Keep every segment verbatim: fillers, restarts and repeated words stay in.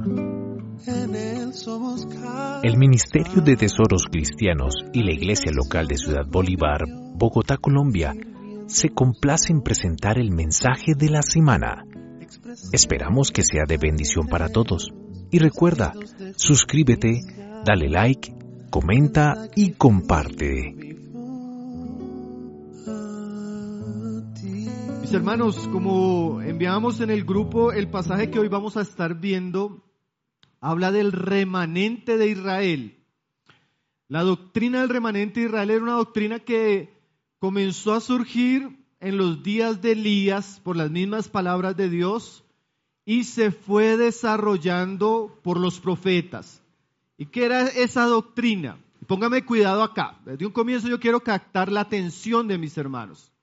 En él somos El Ministerio de Tesoros Cristianos y la Iglesia Local de Ciudad Bolívar, Bogotá, Colombia, se complace en presentar el mensaje de la semana. Esperamos que sea de bendición para todos. Y recuerda, suscríbete, dale like, comenta y comparte. Mis hermanos, como enviamos en el grupo, el pasaje que hoy vamos a estar viendo habla del remanente de Israel. La doctrina del remanente de Israel era una doctrina que comenzó a surgir en los días de Elías por las mismas palabras de Dios y se fue desarrollando por los profetas. ¿Y qué era esa doctrina? Póngame cuidado acá. Desde un comienzo yo quiero captar la atención de mis hermanos.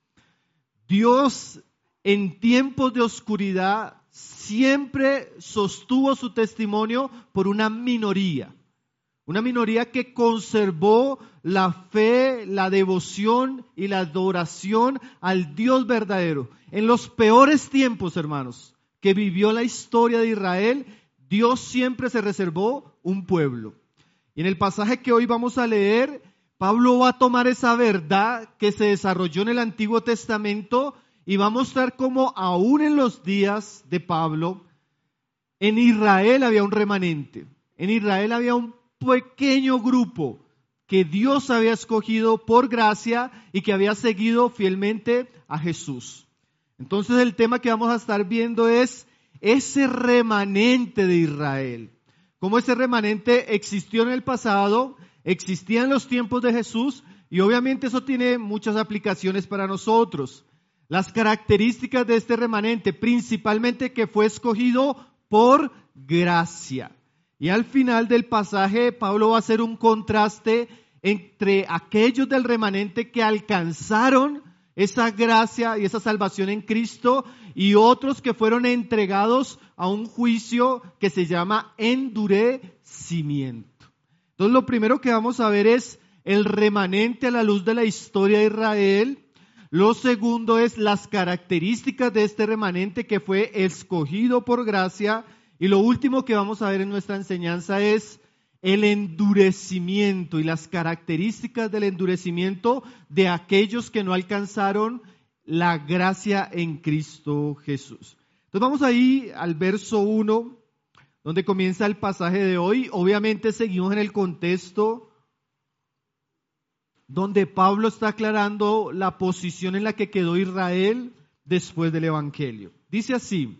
Dios en tiempos de oscuridad siempre sostuvo su testimonio por una minoría. Una minoría que conservó la fe, la devoción y la adoración al Dios verdadero. En los peores tiempos, hermanos, que vivió la historia de Israel, Dios siempre se reservó un pueblo. Y en el pasaje que hoy vamos a leer, Pablo va a tomar esa verdad que se desarrolló en el Antiguo Testamento y va a mostrar cómo aún en los días de Pablo, en Israel había un remanente. En Israel había un pequeño grupo que Dios había escogido por gracia y que había seguido fielmente a Jesús. Entonces el tema que vamos a estar viendo es ese remanente de Israel. Cómo ese remanente existió en el pasado, existía en los tiempos de Jesús y obviamente eso tiene muchas aplicaciones para nosotros. Las características de este remanente, principalmente que fue escogido por gracia. Y al final del pasaje, Pablo va a hacer un contraste entre aquellos del remanente que alcanzaron esa gracia y esa salvación en Cristo y otros que fueron entregados a un juicio que se llama endurecimiento. Entonces, lo primero que vamos a ver es el remanente a la luz de la historia de Israel. Lo segundo es las características de este remanente que fue escogido por gracia. Y lo último que vamos a ver en nuestra enseñanza es el endurecimiento y las características del endurecimiento de aquellos que no alcanzaron la gracia en Cristo Jesús. Entonces vamos ahí al verso uno, donde comienza el pasaje de hoy. Obviamente seguimos en el contexto donde Pablo está aclarando la posición en la que quedó Israel después del Evangelio. Dice así: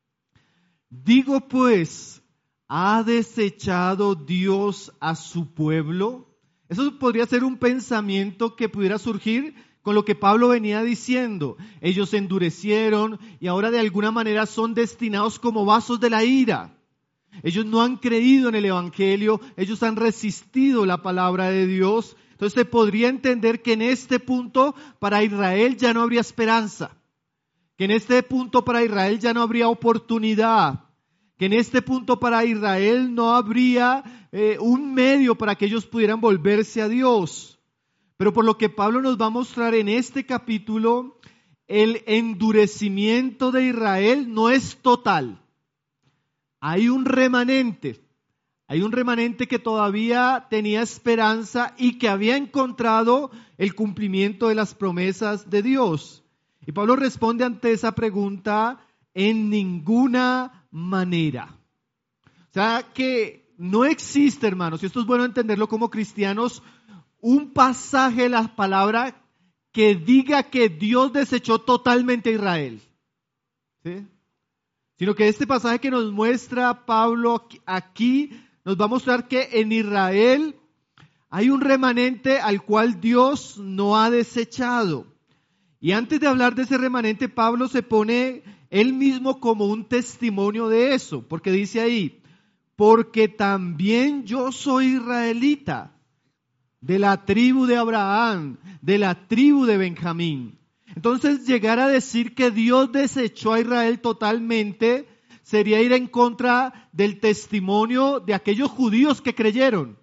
digo pues, ¿ha desechado Dios a su pueblo? Eso podría ser un pensamiento que pudiera surgir con lo que Pablo venía diciendo. Ellos se endurecieron y ahora de alguna manera son destinados como vasos de la ira. Ellos no han creído en el Evangelio, ellos han resistido la palabra de Dios. Entonces se podría entender que en este punto para Israel ya no habría esperanza, que en este punto para Israel ya no habría oportunidad, que en este punto para Israel no habría eh, un medio para que ellos pudieran volverse a Dios. Pero por lo que Pablo nos va a mostrar en este capítulo, el endurecimiento de Israel no es total. Hay un remanente. Hay un remanente que todavía tenía esperanza y que había encontrado el cumplimiento de las promesas de Dios. Y Pablo responde ante esa pregunta: en ninguna manera. O sea que no existe, hermanos, y esto es bueno entenderlo como cristianos, un pasaje de la palabra que diga que Dios desechó totalmente a Israel. ¿Sí? Sino que este pasaje que nos muestra Pablo aquí nos va a mostrar que en Israel hay un remanente al cual Dios no ha desechado. Y antes de hablar de ese remanente, Pablo se pone él mismo como un testimonio de eso, porque dice ahí: porque también yo soy israelita, de la tribu de Abraham, de la tribu de Benjamín. Entonces, llegar a decir que Dios desechó a Israel totalmente sería ir en contra del testimonio de aquellos judíos que creyeron.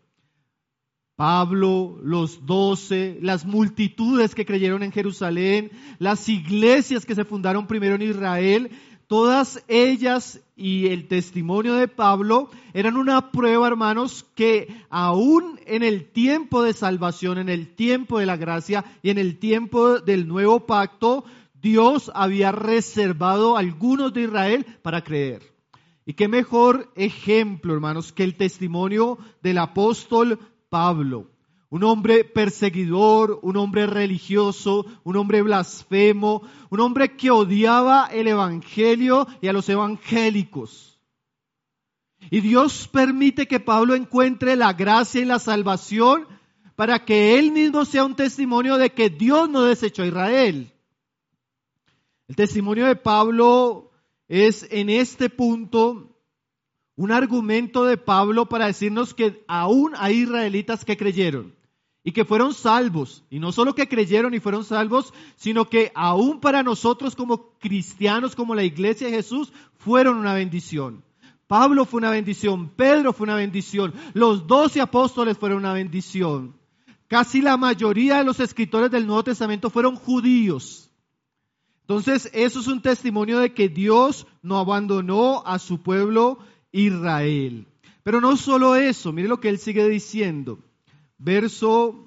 Pablo, los doce, las multitudes que creyeron en Jerusalén, las iglesias que se fundaron primero en Israel, todas ellas y el testimonio de Pablo eran una prueba, hermanos, que aún en el tiempo de salvación, en el tiempo de la gracia y en el tiempo del nuevo pacto, Dios había reservado a algunos de Israel para creer. Y qué mejor ejemplo, hermanos, que el testimonio del apóstol Pablo. Un hombre perseguidor, un hombre religioso, un hombre blasfemo, un hombre que odiaba el evangelio y a los evangélicos. Y Dios permite que Pablo encuentre la gracia y la salvación para que él mismo sea un testimonio de que Dios no desechó a Israel. El testimonio de Pablo es en este punto un argumento de Pablo para decirnos que aún hay israelitas que creyeron y que fueron salvos. Y no solo que creyeron y fueron salvos, sino que aún para nosotros como cristianos, como la iglesia de Jesús, fueron una bendición. Pablo fue una bendición, Pedro fue una bendición, los doce apóstoles fueron una bendición. Casi la mayoría de los escritores del Nuevo Testamento fueron judíos. Entonces, eso es un testimonio de que Dios no abandonó a su pueblo Israel. Pero no solo eso, mire lo que él sigue diciendo. Verso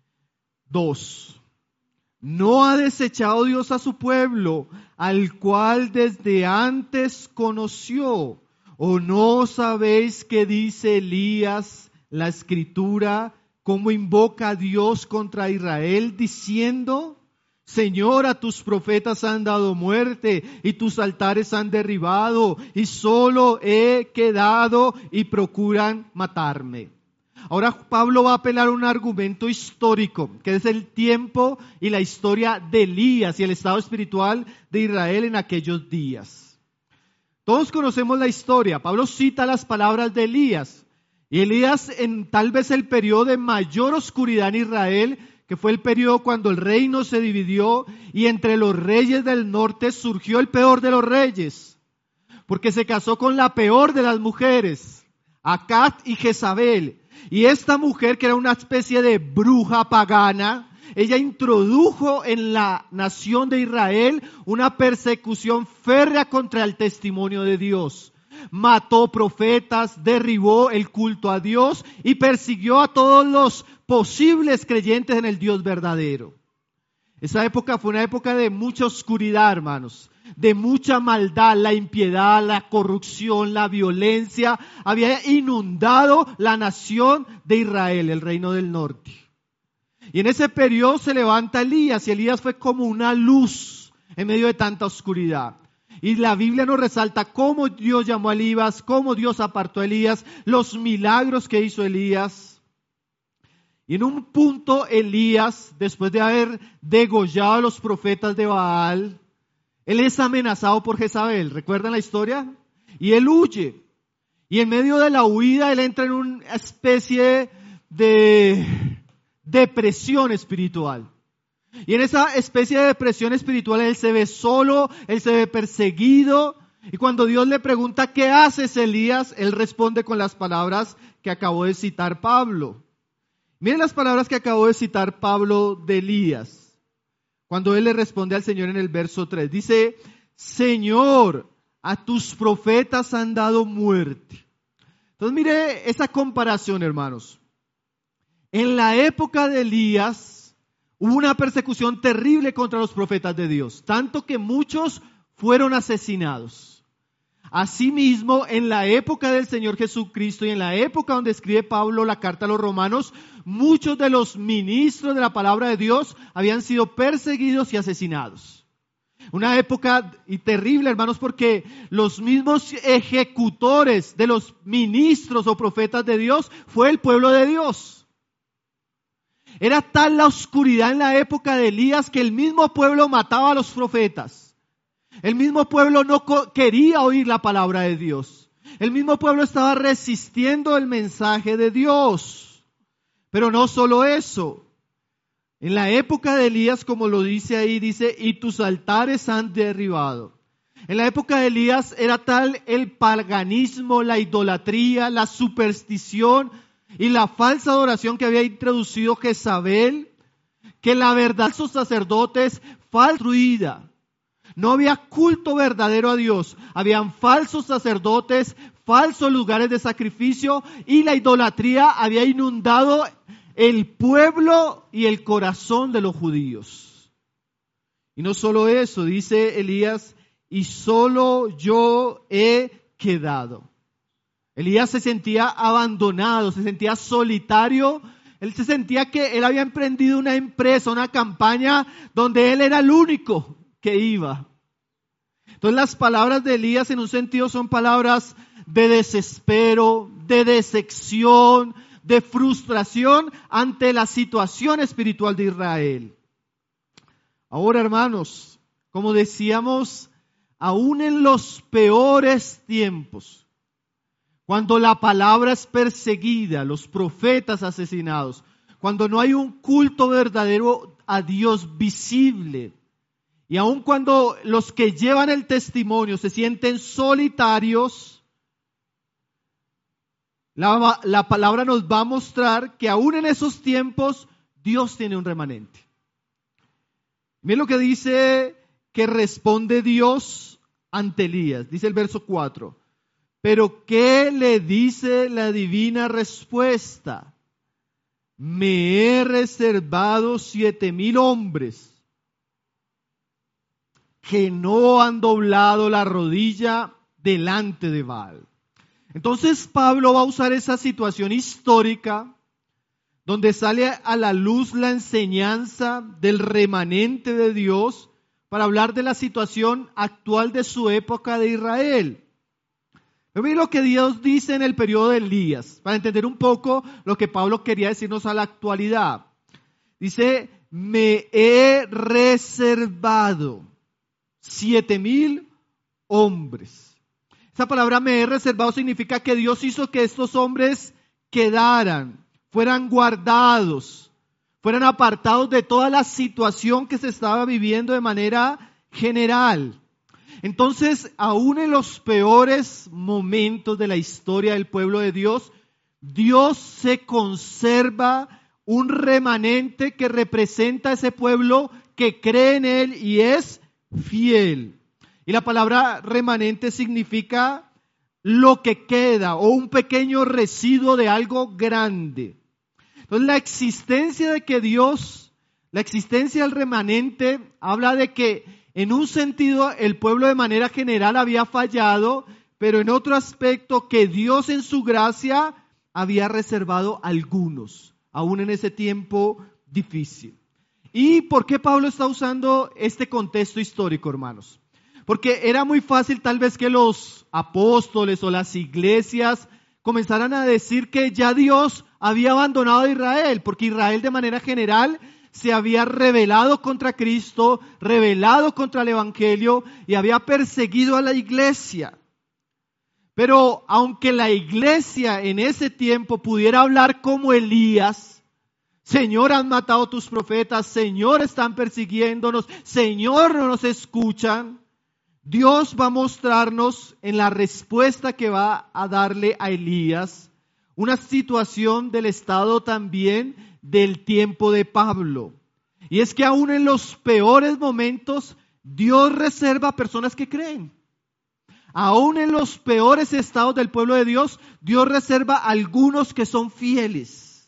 dos. No ha desechado Dios a su pueblo, al cual desde antes conoció. ¿O no sabéis qué dice Elías, la Escritura, cómo invoca a Dios contra Israel, diciendo: Señor, a tus profetas han dado muerte y tus altares han derribado y solo he quedado y procuran matarme? Ahora Pablo va a apelar a un argumento histórico, que es el tiempo y la historia de Elías y el estado espiritual de Israel en aquellos días. Todos conocemos la historia. Pablo cita las palabras de Elías. Y Elías, en tal vez el periodo de mayor oscuridad en Israel, que fue el periodo cuando el reino se dividió y entre los reyes del norte surgió el peor de los reyes, porque se casó con la peor de las mujeres, Acab y Jezabel. Y esta mujer, que era una especie de bruja pagana, ella introdujo en la nación de Israel una persecución férrea contra el testimonio de Dios. Mató profetas, derribó el culto a Dios y persiguió a todos los posibles creyentes en el Dios verdadero. Esa época fue una época de mucha oscuridad, hermanos, de mucha maldad. La impiedad, la corrupción, la violencia había inundado la nación de Israel, el reino del norte. Y en ese periodo se levanta Elías, y Elías fue como una luz en medio de tanta oscuridad. Y la Biblia nos resalta cómo Dios llamó a Elías, cómo Dios apartó a Elías, los milagros que hizo Elías. Y en un punto Elías, después de haber degollado a los profetas de Baal, él es amenazado por Jezabel. ¿Recuerdan la historia? Y él huye. Y en medio de la huida él entra en una especie de depresión espiritual. Y en esa especie de depresión espiritual él se ve solo, él se ve perseguido. Y cuando Dios le pregunta: ¿qué haces, Elías?, él responde con las palabras que acabó de citar Pablo. Miren las palabras que acabó de citar Pablo de Elías, cuando él le responde al Señor en el verso tres. Dice: Señor, a tus profetas han dado muerte. Entonces mire esa comparación, hermanos. En la época de Elías hubo una persecución terrible contra los profetas de Dios, tanto que muchos fueron asesinados. Asimismo, en la época del Señor Jesucristo y en la época donde escribe Pablo la carta a los romanos, muchos de los ministros de la palabra de Dios habían sido perseguidos y asesinados. Una época y terrible, hermanos, porque los mismos ejecutores de los ministros o profetas de Dios fue el pueblo de Dios. Era tal la oscuridad en la época de Elías que el mismo pueblo mataba a los profetas. El mismo pueblo no quería oír la palabra de Dios. El mismo pueblo estaba resistiendo el mensaje de Dios. Pero no solo eso. En la época de Elías, como lo dice ahí, dice: y tus altares han derribado. En la época de Elías era tal el paganismo, la idolatría, la superstición y la falsa adoración que había introducido Jezabel, que la verdad sus sacerdotes fue destruida. No había culto verdadero a Dios. Habían falsos sacerdotes, falsos lugares de sacrificio y la idolatría había inundado el pueblo y el corazón de los judíos. Y no solo eso, dice Elías, y solo yo he quedado. Elías se sentía abandonado, se sentía solitario. Él se sentía que él había emprendido una empresa, una campaña donde él era el único que iba. Entonces las palabras de Elías en un sentido son palabras de desespero, de decepción, de frustración ante la situación espiritual de Israel. Ahora, hermanos, como decíamos, aún en los peores tiempos, cuando la palabra es perseguida, los profetas asesinados, cuando no hay un culto verdadero a Dios visible, y aun cuando los que llevan el testimonio se sienten solitarios, la, la palabra nos va a mostrar que aún en esos tiempos Dios tiene un remanente. Miren lo que dice que responde Dios ante Elías. Dice el verso cuatro. Pero ¿qué le dice la divina respuesta? Me he reservado siete mil hombres que no han doblado la rodilla delante de Baal. Entonces Pablo va a usar esa situación histórica donde sale a la luz la enseñanza del remanente de Dios para hablar de la situación actual de su época de Israel. Miren lo que Dios dice en el periodo de Elías, para entender un poco lo que Pablo quería decirnos a la actualidad. Dice, me he reservado siete mil hombres. Esa palabra me he reservado significa que Dios hizo que estos hombres quedaran, fueran guardados, fueran apartados de toda la situación que se estaba viviendo de manera general. Entonces, aún en los peores momentos de la historia del pueblo de Dios, Dios se conserva un remanente que representa a ese pueblo que cree en Él y es fiel. Y la palabra remanente significa lo que queda o un pequeño residuo de algo grande. Entonces, la existencia de que Dios, la existencia del remanente habla de que en un sentido, el pueblo de manera general había fallado, pero en otro aspecto que Dios en su gracia había reservado algunos, aún en ese tiempo difícil. ¿Y por qué Pablo está usando este contexto histórico, hermanos? Porque era muy fácil tal vez que los apóstoles o las iglesias comenzaran a decir que ya Dios había abandonado a Israel, porque Israel de manera general se había rebelado contra Cristo, rebelado contra el Evangelio y había perseguido a la iglesia. Pero aunque la iglesia en ese tiempo pudiera hablar como Elías, Señor, han matado tus profetas, Señor, están persiguiéndonos, Señor, no nos escuchan, Dios va a mostrarnos en la respuesta que va a darle a Elías una situación del estado también del tiempo de Pablo. Y es que aún en los peores momentos, Dios reserva a personas que creen. Aún en los peores estados del pueblo de Dios, Dios reserva a algunos que son fieles.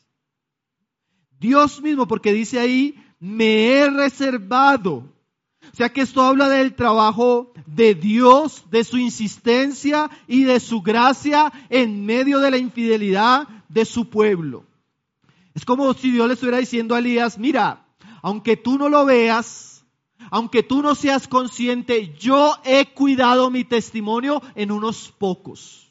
Dios mismo, porque dice ahí, me he reservado. O sea que esto habla del trabajo de Dios, de su insistencia y de su gracia en medio de la infidelidad de su pueblo. Es como si Dios le estuviera diciendo a Elías, mira, aunque tú no lo veas, aunque tú no seas consciente, yo he cuidado mi testimonio en unos pocos.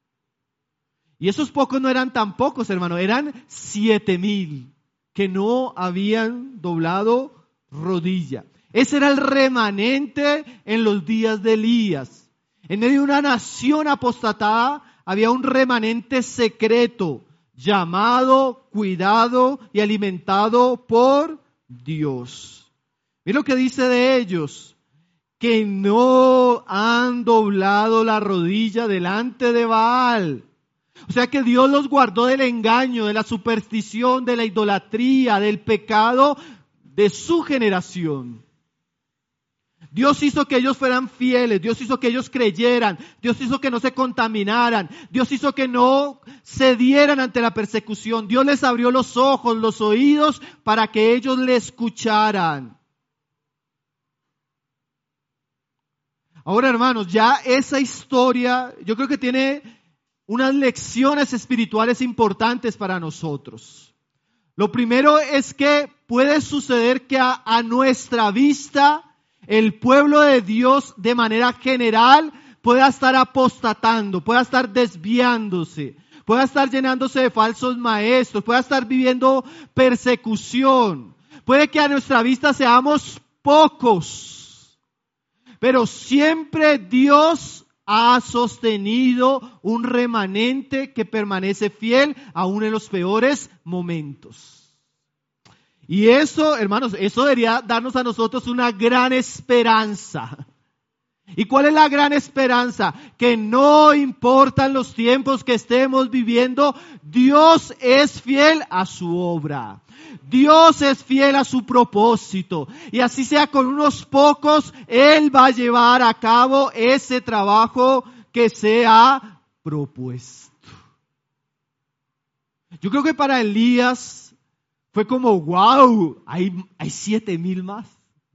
Y esos pocos no eran tan pocos, hermano, eran siete mil que no habían doblado rodilla. Ese era el remanente en los días de Elías. En medio de una nación apostatada había un remanente secreto, llamado, cuidado y alimentado por Dios. Mira lo que dice de ellos, que no han doblado la rodilla delante de Baal. O sea que Dios los guardó del engaño, de la superstición, de la idolatría, del pecado de su generación. Dios hizo que ellos fueran fieles, Dios hizo que ellos creyeran, Dios hizo que no se contaminaran, Dios hizo que no cedieran ante la persecución, Dios les abrió los ojos, los oídos para que ellos le escucharan. Ahora, hermanos, ya esa historia yo creo que tiene unas lecciones espirituales importantes para nosotros. Lo primero es que puede suceder que a, a nuestra vista el pueblo de Dios de manera general pueda estar apostatando, pueda estar desviándose, pueda estar llenándose de falsos maestros, pueda estar viviendo persecución. Puede que a nuestra vista seamos pocos, pero siempre Dios ha sostenido un remanente que permanece fiel aún en los peores momentos. Y eso, hermanos, eso debería darnos a nosotros una gran esperanza. ¿Y cuál es la gran esperanza? Que no importan los tiempos que estemos viviendo, Dios es fiel a su obra. Dios es fiel a su propósito. Y así sea con unos pocos, Él va a llevar a cabo ese trabajo que se ha propuesto. Yo creo que para Elías fue como, wow, hay, hay siete mil más.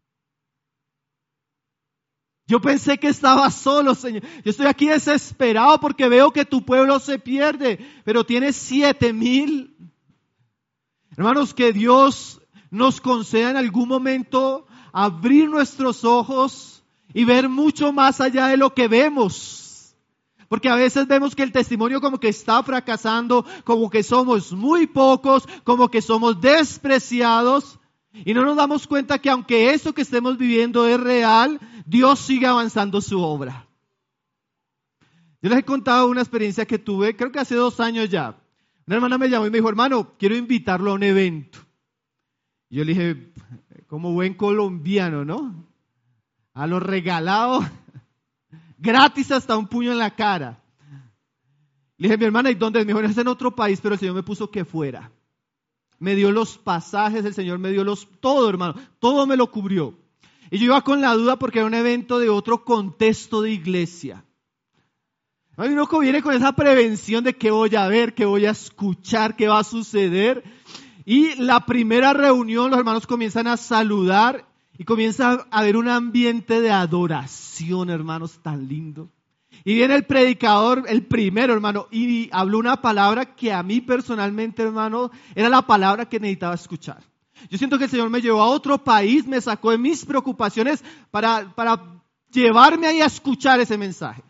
Yo pensé que estaba solo, Señor. Yo estoy aquí desesperado porque veo que tu pueblo se pierde, pero tienes siete mil. Hermanos, que Dios nos conceda en algún momento abrir nuestros ojos y ver mucho más allá de lo que vemos. Porque a veces vemos que el testimonio como que está fracasando, como que somos muy pocos, como que somos despreciados. Y no nos damos cuenta que aunque eso que estemos viviendo es real, Dios sigue avanzando su obra. Yo les he contado una experiencia que tuve, creo que hace dos años ya. Una hermana me llamó y me dijo, hermano, quiero invitarlo a un evento. Y yo le dije, como buen colombiano, ¿no? A lo regalado, gratis hasta un puño en la cara. Le dije, mi hermana, ¿y dónde? Me dijo, es en otro país, pero el Señor me puso que fuera. Me dio los pasajes, el Señor me dio los, todo, hermano, todo me lo cubrió. Y yo iba con la duda porque era un evento de otro contexto de iglesia. A mí uno viene con esa prevención de qué voy a ver, qué voy a escuchar, qué va a suceder. Y la primera reunión, los hermanos comienzan a saludar y comienza a haber un ambiente de adoración, hermanos, tan lindo. Y viene el predicador, el primero, hermano, y habló una palabra que a mí personalmente, hermano, era la palabra que necesitaba escuchar. Yo siento que el Señor me llevó a otro país, me sacó de mis preocupaciones para, para llevarme ahí a escuchar ese mensaje.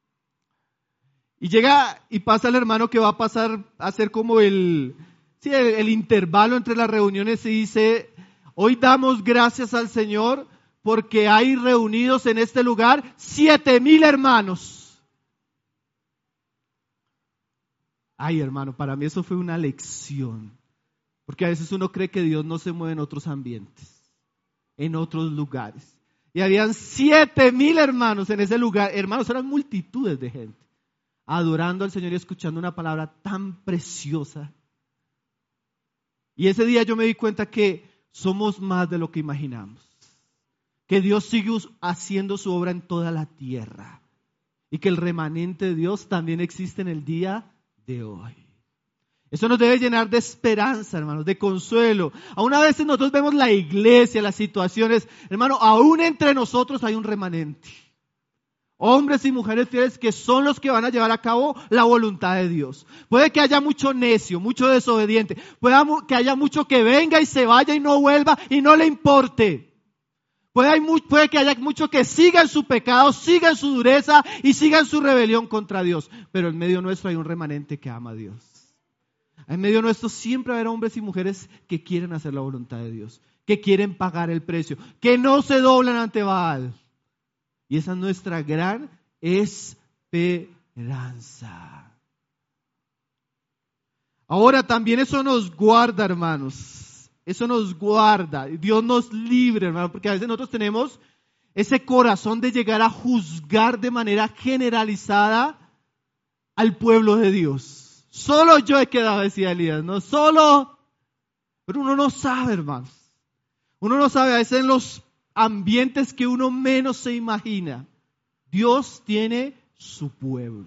Y llega y pasa el hermano que va a pasar a hacer como el, sí, el, el intervalo entre las reuniones y dice, hoy damos gracias al Señor porque hay reunidos en este lugar siete mil hermanos. Ay, hermano, para mí eso fue una lección. Porque a veces uno cree que Dios no se mueve en otros ambientes, en otros lugares. Y habían siete mil hermanos en ese lugar. Hermanos, eran multitudes de gente adorando al Señor y escuchando una palabra tan preciosa. Y ese día yo me di cuenta que somos más de lo que imaginamos. Que Dios sigue haciendo su obra en toda la tierra. Y que el remanente de Dios también existe en el día de hoy. Eso nos debe llenar de esperanza, hermanos, de consuelo. Aún a veces nosotros vemos la iglesia, las situaciones. Hermano, aún entre nosotros hay un remanente. Hombres y mujeres fieles que son los que van a llevar a cabo la voluntad de Dios. Puede que haya mucho necio, mucho desobediente. Puede que haya mucho que venga y se vaya y no vuelva y no le importe. Puede, puede que haya mucho que siga en su pecado, siga en su dureza y siga en su rebelión contra Dios. Pero en medio nuestro hay un remanente que ama a Dios. En medio nuestro siempre va a haber hombres y mujeres que quieren hacer la voluntad de Dios, que quieren pagar el precio, que no se doblan ante Baal. Y esa es nuestra gran esperanza. Ahora también eso nos guarda, hermanos. Eso nos guarda. Dios nos libre, hermano, porque a veces nosotros tenemos ese corazón de llegar a juzgar de manera generalizada al pueblo de Dios. Solo yo he quedado, decía Elías, no solo. Pero uno no sabe, hermanos. Uno no sabe, a veces en los ambientes que uno menos se imagina, Dios tiene su pueblo.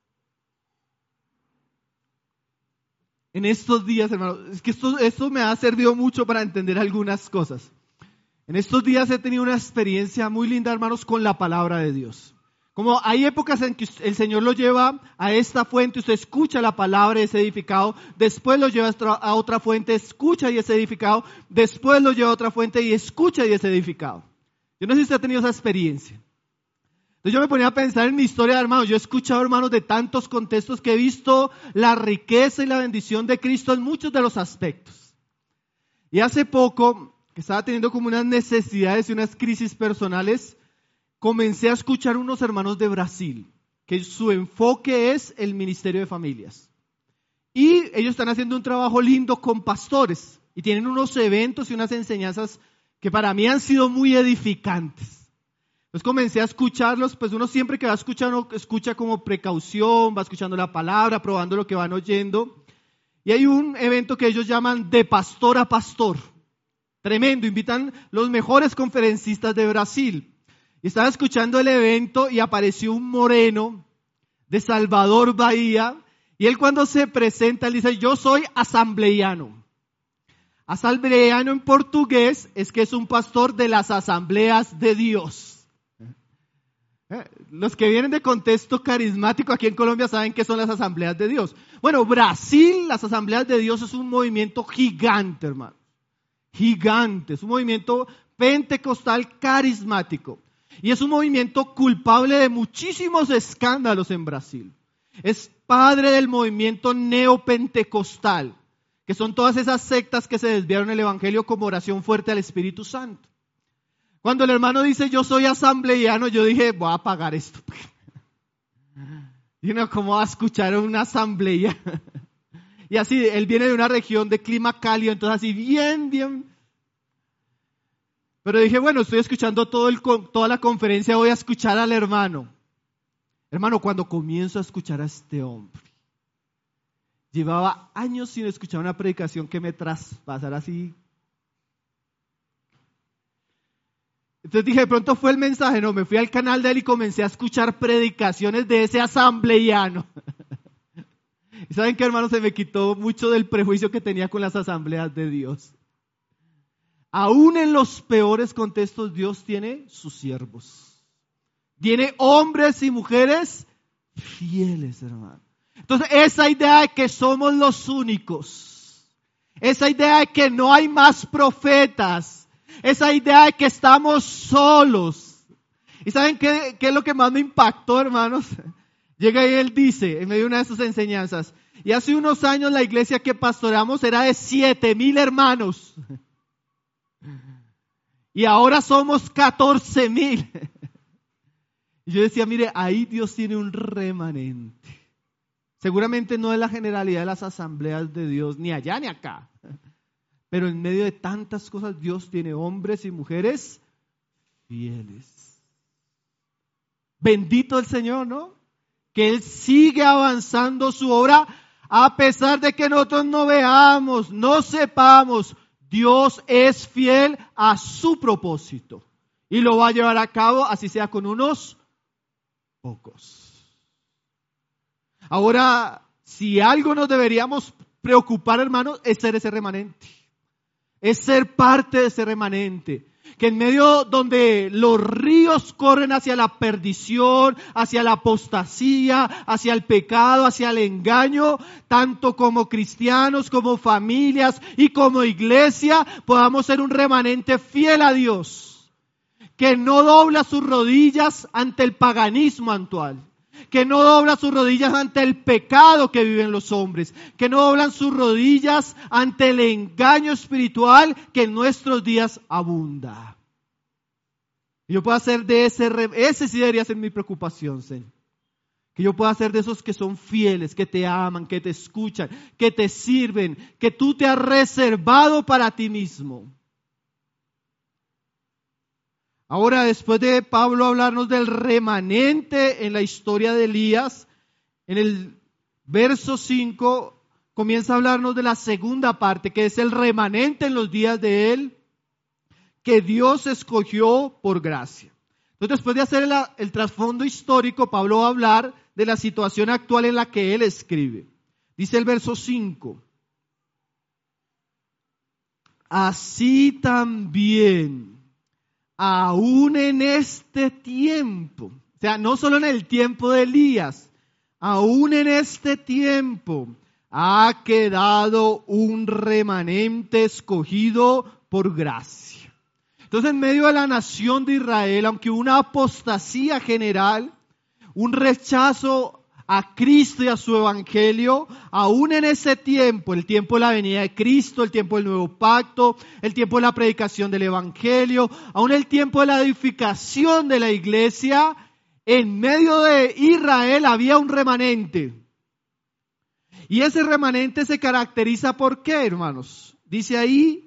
En estos días, hermanos, es que esto, esto me ha servido mucho para entender algunas cosas. En estos días he tenido una experiencia muy linda, hermanos, con la palabra de Dios. Como hay épocas en que el Señor lo lleva a esta fuente, usted escucha la palabra y es edificado, después lo lleva a otra fuente, escucha y es edificado, después lo lleva a otra fuente y escucha y es edificado. Yo no sé si usted ha tenido esa experiencia. Entonces yo me ponía a pensar en mi historia, hermanos. Yo he escuchado, hermanos, de tantos contextos que he visto la riqueza y la bendición de Cristo en muchos de los aspectos. Y hace poco, que estaba teniendo como unas necesidades y unas crisis personales, comencé a escuchar unos hermanos de Brasil, que su enfoque es el ministerio de familias. Y ellos están haciendo un trabajo lindo con pastores y tienen unos eventos y unas enseñanzas que para mí han sido muy edificantes. Entonces comencé a escucharlos, pues uno siempre que va escuchando, escucha como precaución, va escuchando la palabra, probando lo que van oyendo. Y hay un evento que ellos llaman de pastor a pastor. Tremendo, invitan los mejores conferencistas de Brasil. Y estaba escuchando el evento y apareció un moreno de Salvador Bahía. Y él cuando se presenta, él dice, yo soy asambleano. Asambleano en portugués es que es un pastor de las asambleas de Dios. Los que vienen de contexto carismático aquí en Colombia saben qué son las asambleas de Dios. Bueno, Brasil, las asambleas de Dios es un movimiento gigante, hermano. Gigante, es un movimiento pentecostal carismático. Y es un movimiento culpable de muchísimos escándalos en Brasil. Es padre del movimiento neopentecostal, que son todas esas sectas que se desviaron del evangelio como oración fuerte al Espíritu Santo. Cuando el hermano dice, yo soy asambleano, yo dije, voy a apagar esto. Y uno, ¿cómo va a escuchar una asamblea? Y así, él viene de una región de clima cálido, entonces así, bien, bien. Pero dije, bueno, estoy escuchando todo el, toda la conferencia, voy a escuchar al hermano. Hermano, cuando comienzo a escuchar a este hombre, llevaba años sin escuchar una predicación que me traspasara así. Entonces dije, de pronto fue el mensaje, no, me fui al canal de él y comencé a escuchar predicaciones de ese asambleano. Y saben que, hermano, se me quitó mucho del prejuicio que tenía con las asambleas de Dios. Aún en los peores contextos, Dios tiene sus siervos. Tiene hombres y mujeres fieles, hermano. Entonces, esa idea de que somos los únicos, esa idea de que no hay más profetas, esa idea de que estamos solos. ¿Y saben qué, qué es lo que más me impactó, hermanos? Llega y él dice, en medio de una de sus enseñanzas, y hace unos años la iglesia que pastoreamos era de siete mil hermanos. Y ahora somos catorce mil. Y yo decía, mire, ahí Dios tiene un remanente. Seguramente no es la generalidad de las asambleas de Dios, ni allá ni acá. Pero en medio de tantas cosas, Dios tiene hombres y mujeres fieles. Bendito el Señor, ¿no? Que Él sigue avanzando su obra a pesar de que nosotros no veamos, no sepamos. Dios es fiel a su propósito y lo va a llevar a cabo, así sea con unos pocos. Ahora, si algo nos deberíamos preocupar, hermanos, es ser ese remanente. Es ser parte de ese remanente. Que en medio donde los ríos corren hacia la perdición, hacia la apostasía, hacia el pecado, hacia el engaño, tanto como cristianos, como familias y como iglesia, podamos ser un remanente fiel a Dios. Que no dobla sus rodillas ante el paganismo actual. Que no dobla sus rodillas ante el pecado que viven los hombres, que no doblan sus rodillas ante el engaño espiritual que en nuestros días abunda. Y yo puedo hacer de ese, ese sí debería ser mi preocupación, Señor. Que yo pueda ser de esos que son fieles, que te aman, que te escuchan, que te sirven, que tú te has reservado para ti mismo. Ahora, después de Pablo hablarnos del remanente en la historia de Elías, en el verso cinco comienza a hablarnos de la segunda parte, que es el remanente en los días de él, que Dios escogió por gracia. Entonces, después de hacer el, el trasfondo histórico, Pablo va a hablar de la situación actual en la que él escribe. Dice el verso cinco. Así también, aún en este tiempo, o sea, no solo en el tiempo de Elías, aún en este tiempo ha quedado un remanente escogido por gracia. Entonces, en medio de la nación de Israel, aunque hubo una apostasía general, un rechazo a Cristo y a su evangelio, aún en ese tiempo, el tiempo de la venida de Cristo, el tiempo del nuevo pacto, el tiempo de la predicación del evangelio, aún el tiempo de la edificación de la iglesia, en medio de Israel había un remanente. Y ese remanente se caracteriza por qué, hermanos. Dice ahí,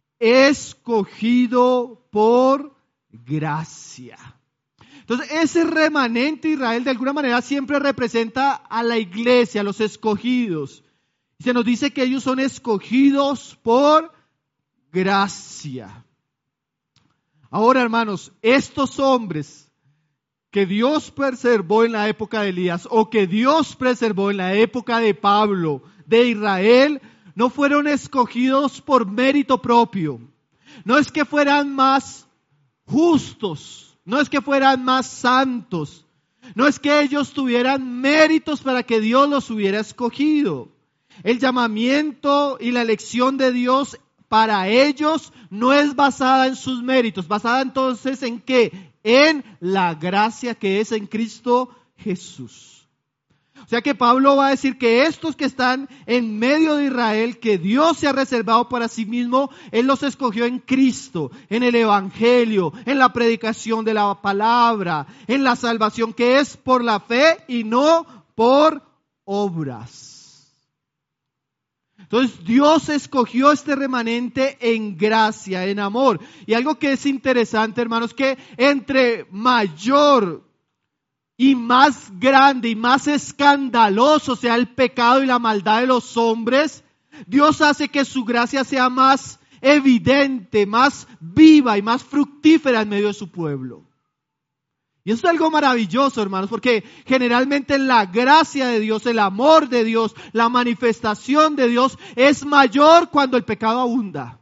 escogido por gracia. Entonces, ese remanente Israel de alguna manera siempre representa a la iglesia, a los escogidos. Y se nos dice que ellos son escogidos por gracia. Ahora, hermanos, estos hombres que Dios preservó en la época de Elías o que Dios preservó en la época de Pablo, de Israel, no fueron escogidos por mérito propio. No es que fueran más justos. No es que fueran más santos, no es que ellos tuvieran méritos para que Dios los hubiera escogido. El llamamiento y la elección de Dios para ellos no es basada en sus méritos, basada entonces en ¿qué? En la gracia que es en Cristo Jesús. O sea que Pablo va a decir que estos que están en medio de Israel, que Dios se ha reservado para sí mismo, Él los escogió en Cristo, en el Evangelio, en la predicación de la palabra, en la salvación que es por la fe y no por obras. Entonces Dios escogió este remanente en gracia, en amor. Y algo que es interesante, hermanos, que entre mayor y más grande y más escandaloso sea el pecado y la maldad de los hombres, Dios hace que su gracia sea más evidente, más viva y más fructífera en medio de su pueblo. Y eso es algo maravilloso, hermanos, porque generalmente la gracia de Dios, el amor de Dios, la manifestación de Dios es mayor cuando el pecado abunda.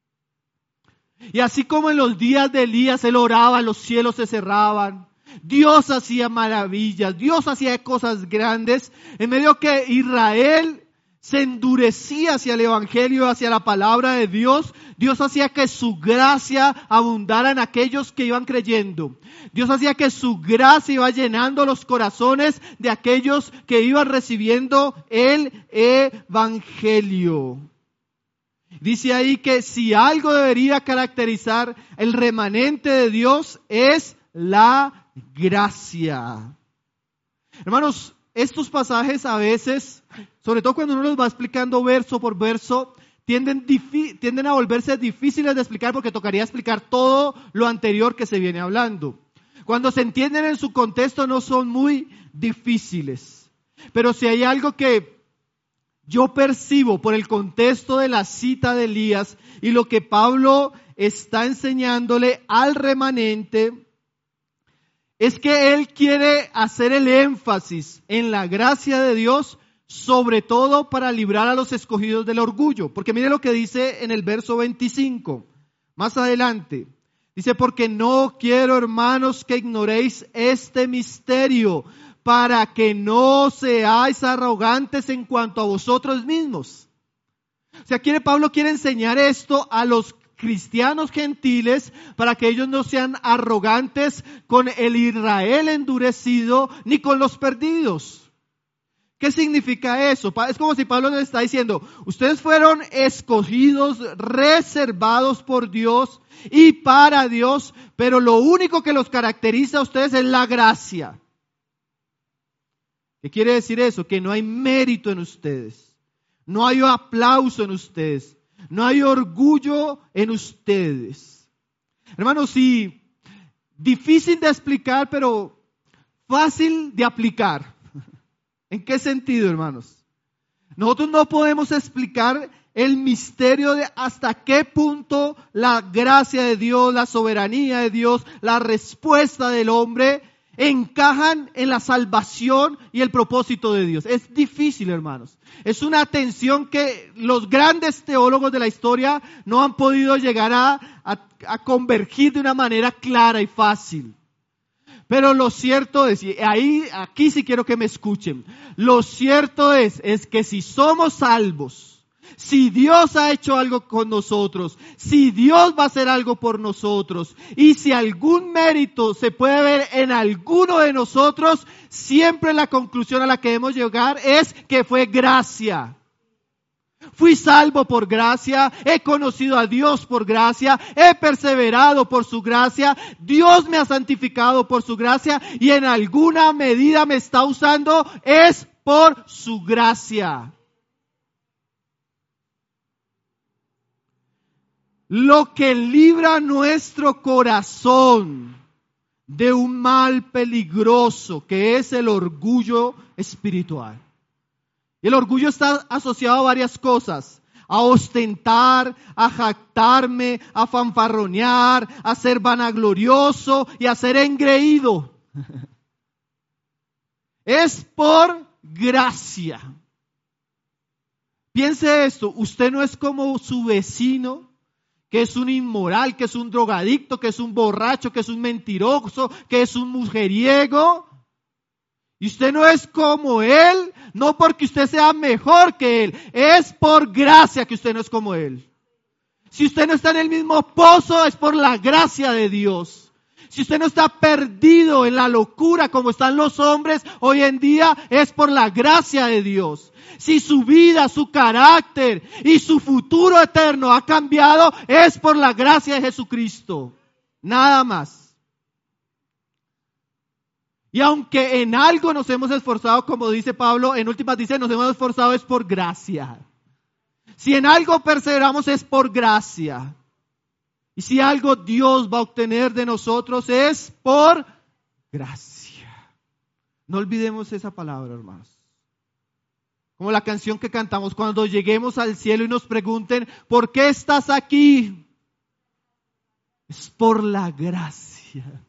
Y así como en los días de Elías él oraba, los cielos se cerraban, Dios hacía maravillas, Dios hacía cosas grandes, en medio que Israel se endurecía hacia el evangelio, hacia la palabra de Dios, Dios hacía que su gracia abundara en aquellos que iban creyendo. Dios hacía que su gracia iba llenando los corazones de aquellos que iban recibiendo el evangelio. Dice ahí que si algo debería caracterizar el remanente de Dios es la gracia. Hermanos, estos pasajes a veces, sobre todo cuando uno los va explicando verso por verso, tienden, difi- tienden a volverse difíciles de explicar porque tocaría explicar todo lo anterior que se viene hablando. Cuando se entienden en su contexto no son muy difíciles. Pero si hay algo que yo percibo por el contexto de la cita de Elías y lo que Pablo está enseñándole al remanente, es que él quiere hacer el énfasis en la gracia de Dios, sobre todo para librar a los escogidos del orgullo. Porque mire lo que dice en el verso veinticinco, más adelante. Dice, porque no quiero, hermanos, que ignoréis este misterio, para que no seáis arrogantes en cuanto a vosotros mismos. O sea, quiere, Pablo quiere enseñar esto a los cristianos gentiles para que ellos no sean arrogantes con el Israel endurecido ni con los perdidos. ¿Qué significa eso? Es como si Pablo les está diciendo, ustedes fueron escogidos, reservados por Dios y para Dios, pero lo único que los caracteriza a ustedes es la gracia. ¿Qué quiere decir eso? Que no hay mérito en ustedes, no hay aplauso en ustedes. No hay orgullo en ustedes. Hermanos, sí, difícil de explicar, pero fácil de aplicar. ¿En qué sentido, hermanos? Nosotros no podemos explicar el misterio de hasta qué punto la gracia de Dios, la soberanía de Dios, la respuesta del hombre encajan en la salvación y el propósito de Dios. Es difícil, hermanos. Es una tensión que los grandes teólogos de la historia no han podido llegar a, a, a convergir de una manera clara y fácil. Pero lo cierto es, y ahí, aquí sí quiero que me escuchen, lo cierto es, es que si somos salvos, si Dios ha hecho algo con nosotros, si Dios va a hacer algo por nosotros, y si algún mérito se puede ver en alguno de nosotros, siempre la conclusión a la que debemos llegar es que fue gracia. Fui salvo por gracia, he conocido a Dios por gracia, he perseverado por su gracia, Dios me ha santificado por su gracia y en alguna medida me está usando, es por su gracia. Lo que libra nuestro corazón de un mal peligroso que es el orgullo espiritual. Y el orgullo está asociado a varias cosas: a ostentar, a jactarme, a fanfarronear, a ser vanaglorioso y a ser engreído. Es por gracia. Piense esto, usted no es como su vecino, que es un inmoral, que es un drogadicto, que es un borracho, que es un mentiroso, que es un mujeriego. Y usted no es como él, no porque usted sea mejor que él, es por gracia que usted no es como él. Si usted no está en el mismo pozo, es por la gracia de Dios. Si usted no está perdido en la locura como están los hombres hoy en día, es por la gracia de Dios. Si su vida, su carácter y su futuro eterno ha cambiado, es por la gracia de Jesucristo. Nada más. Y aunque en algo nos hemos esforzado, como dice Pablo, en últimas dice, nos hemos esforzado es por gracia. Si en algo perseveramos es por gracia. Y si algo Dios va a obtener de nosotros es por gracia. No olvidemos esa palabra, hermanos. Como la canción que cantamos, cuando lleguemos al cielo y nos pregunten, ¿por qué estás aquí? Es por la gracia.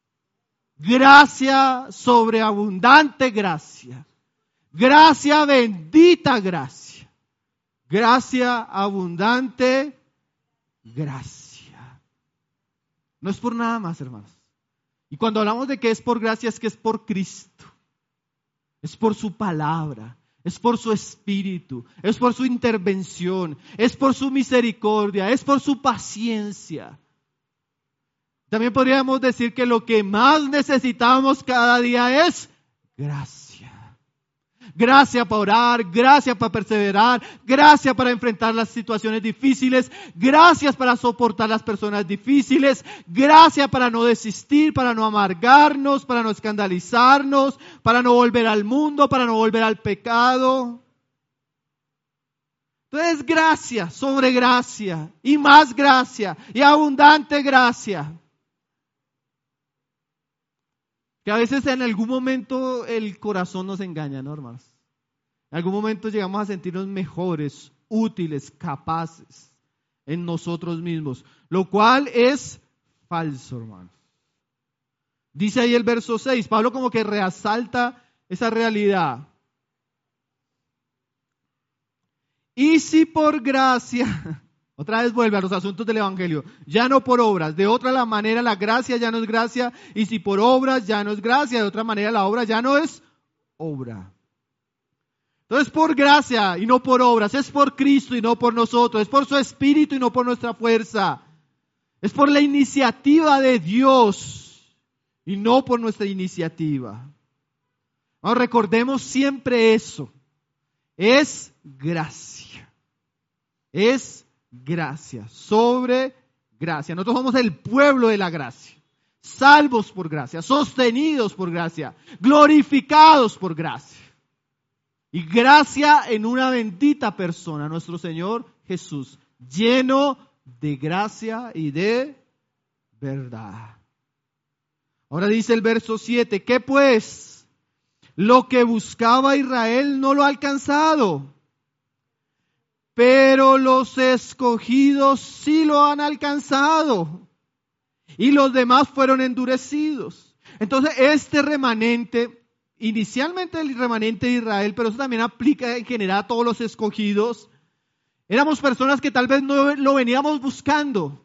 Gracia sobreabundante gracia. Gracia bendita gracia. Gracia abundante gracia. No es por nada más, hermanos. Y cuando hablamos de que es por gracia, es que es por Cristo. Es por su palabra. Es por su espíritu. Es por su intervención. Es por su misericordia. Es por su paciencia. También podríamos decir que lo que más necesitamos cada día es gracia. Gracia para orar, gracia para perseverar, gracia para enfrentar las situaciones difíciles, gracias para soportar las personas difíciles, gracia para no desistir, para no amargarnos, para no escandalizarnos, para no volver al mundo, para no volver al pecado. Entonces, gracia sobre gracia, y más gracia, y abundante gracia. Que a veces en algún momento el corazón nos engaña, ¿no, hermanos? En algún momento llegamos a sentirnos mejores, útiles, capaces en nosotros mismos, lo cual es falso, hermanos. Dice ahí el verso seis, Pablo como que resalta esa realidad. Y si por gracia... Otra vez vuelve a los asuntos del Evangelio. Ya no por obras. De otra la manera la gracia ya no es gracia. Y si por obras ya no es gracia. De otra manera la obra ya no es obra. Entonces por gracia y no por obras. Es por Cristo y no por nosotros. Es por su Espíritu y no por nuestra fuerza. Es por la iniciativa de Dios y no por nuestra iniciativa. Ahora recordemos siempre eso. Es gracia. Es gracia, sobre gracia. Nosotros somos el pueblo de la gracia, salvos por gracia, sostenidos por gracia, glorificados por gracia. Y gracia en una bendita persona, nuestro Señor Jesús, lleno de gracia y de verdad. Ahora dice el verso siete, ¿qué pues? Lo que buscaba Israel no lo ha alcanzado. pero los escogidos sí lo han alcanzado y los demás fueron endurecidos. Entonces este remanente, inicialmente el remanente de Israel, pero eso también aplica en general a todos los escogidos, éramos personas que tal vez no lo veníamos buscando.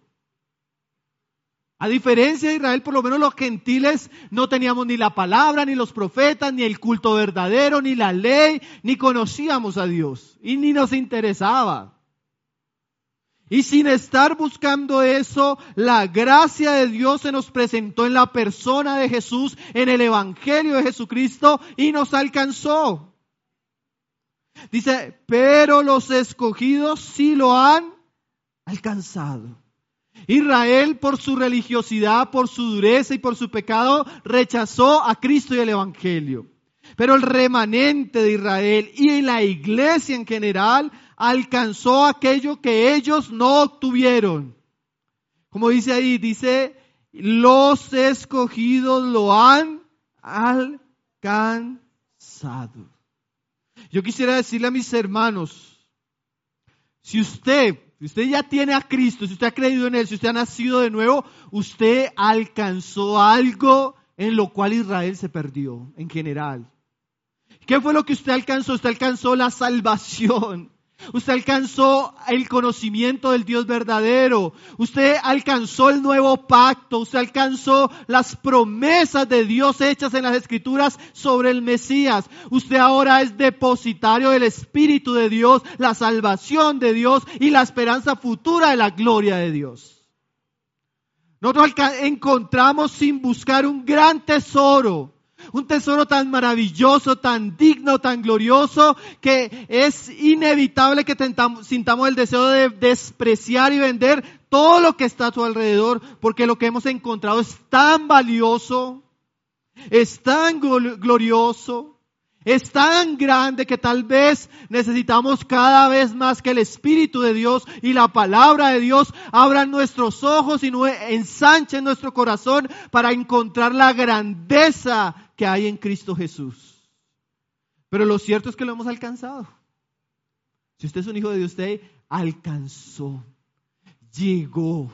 A diferencia de Israel, por lo menos los gentiles no teníamos ni la palabra, ni los profetas, ni el culto verdadero, ni la ley, ni conocíamos a Dios y ni nos interesaba. Y sin estar buscando eso, la gracia de Dios se nos presentó en la persona de Jesús, en el Evangelio de Jesucristo y nos alcanzó. Dice, pero los escogidos sí lo han alcanzado. Israel, por su religiosidad, por su dureza y por su pecado, rechazó a Cristo y el Evangelio. Pero el remanente de Israel y la iglesia en general alcanzó aquello que ellos no obtuvieron. Como dice ahí, dice, los escogidos lo han alcanzado. Yo quisiera decirle a mis hermanos, si usted... Si usted ya tiene a Cristo, si usted ha creído en Él, si usted ha nacido de nuevo, usted alcanzó algo en lo cual Israel se perdió en general. ¿Qué fue lo que usted alcanzó? Usted alcanzó la salvación. Usted alcanzó el conocimiento del Dios verdadero. Usted alcanzó el nuevo pacto. Usted alcanzó las promesas de Dios hechas en las Escrituras sobre el Mesías. Usted ahora es depositario del Espíritu de Dios, la salvación de Dios y la esperanza futura de la gloria de Dios. Nosotros encontramos sin buscar un gran tesoro. Un tesoro tan maravilloso, tan digno, tan glorioso, que es inevitable que tentamos, sintamos el deseo de despreciar y vender todo lo que está a su alrededor, porque lo que hemos encontrado es tan valioso, es tan glorioso, es tan grande que tal vez necesitamos cada vez más que el Espíritu de Dios y la palabra de Dios abran nuestros ojos y ensanchen nuestro corazón para encontrar la grandeza que hay en Cristo Jesús. Pero lo cierto es que lo hemos alcanzado. Si usted es un hijo de Dios, usted alcanzó, llegó,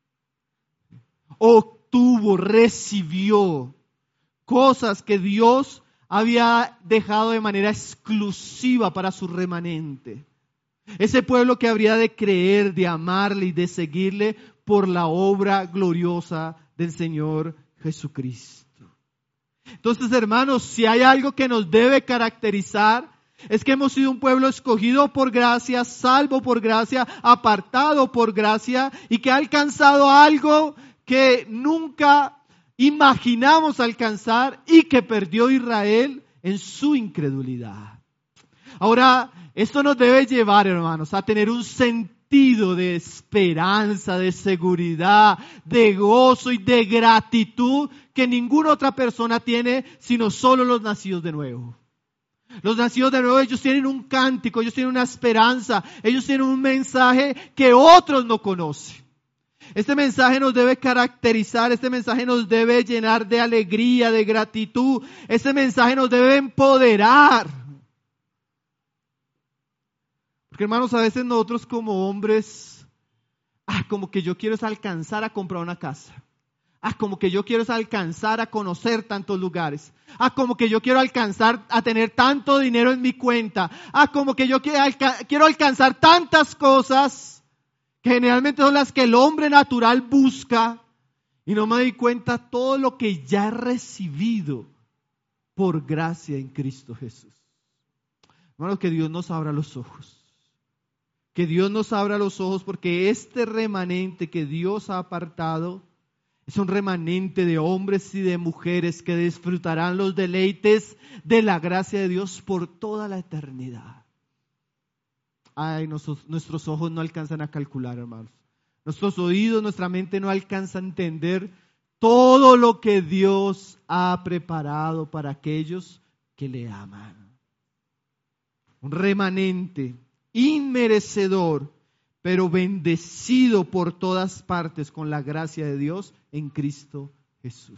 obtuvo, recibió cosas que Dios había dejado de manera exclusiva para su remanente. Ese pueblo que habría de creer, de amarle y de seguirle por la obra gloriosa del Señor Jesucristo. Entonces, hermanos, si hay algo que nos debe caracterizar, es que hemos sido un pueblo escogido por gracia, salvo por gracia, apartado por gracia y que ha alcanzado algo que nunca imaginamos alcanzar y que perdió Israel en su incredulidad. Ahora, esto nos debe llevar, hermanos, a tener un sentido de esperanza, de seguridad, de gozo y de gratitud que ninguna otra persona tiene, sino solo los nacidos de nuevo. Los nacidos de nuevo, ellos tienen un cántico, ellos tienen una esperanza, ellos tienen un mensaje que otros no conocen. Este mensaje nos debe caracterizar, este mensaje nos debe llenar de alegría, de gratitud, este mensaje nos debe empoderar. Porque, hermanos, a veces nosotros como hombres, ah, como que yo quiero es alcanzar a comprar una casa. Ah, como que yo quiero es alcanzar a conocer tantos lugares. Ah, como que yo quiero alcanzar a tener tanto dinero en mi cuenta. Ah, como que yo quiero, alca- quiero alcanzar tantas cosas que generalmente son las que el hombre natural busca, y no me doy cuenta todo lo que ya he recibido por gracia en Cristo Jesús. Hermanos, que Dios nos abra los ojos. Que Dios nos abra los ojos, porque este remanente que Dios ha apartado es un remanente de hombres y de mujeres que disfrutarán los deleites de la gracia de Dios por toda la eternidad. Ay, nuestros, nuestros ojos no alcanzan a calcular, hermanos. Nuestros oídos, nuestra mente no alcanza a entender todo lo que Dios ha preparado para aquellos que le aman. Un remanente inmerecedor, pero bendecido por todas partes con la gracia de Dios en Cristo Jesús.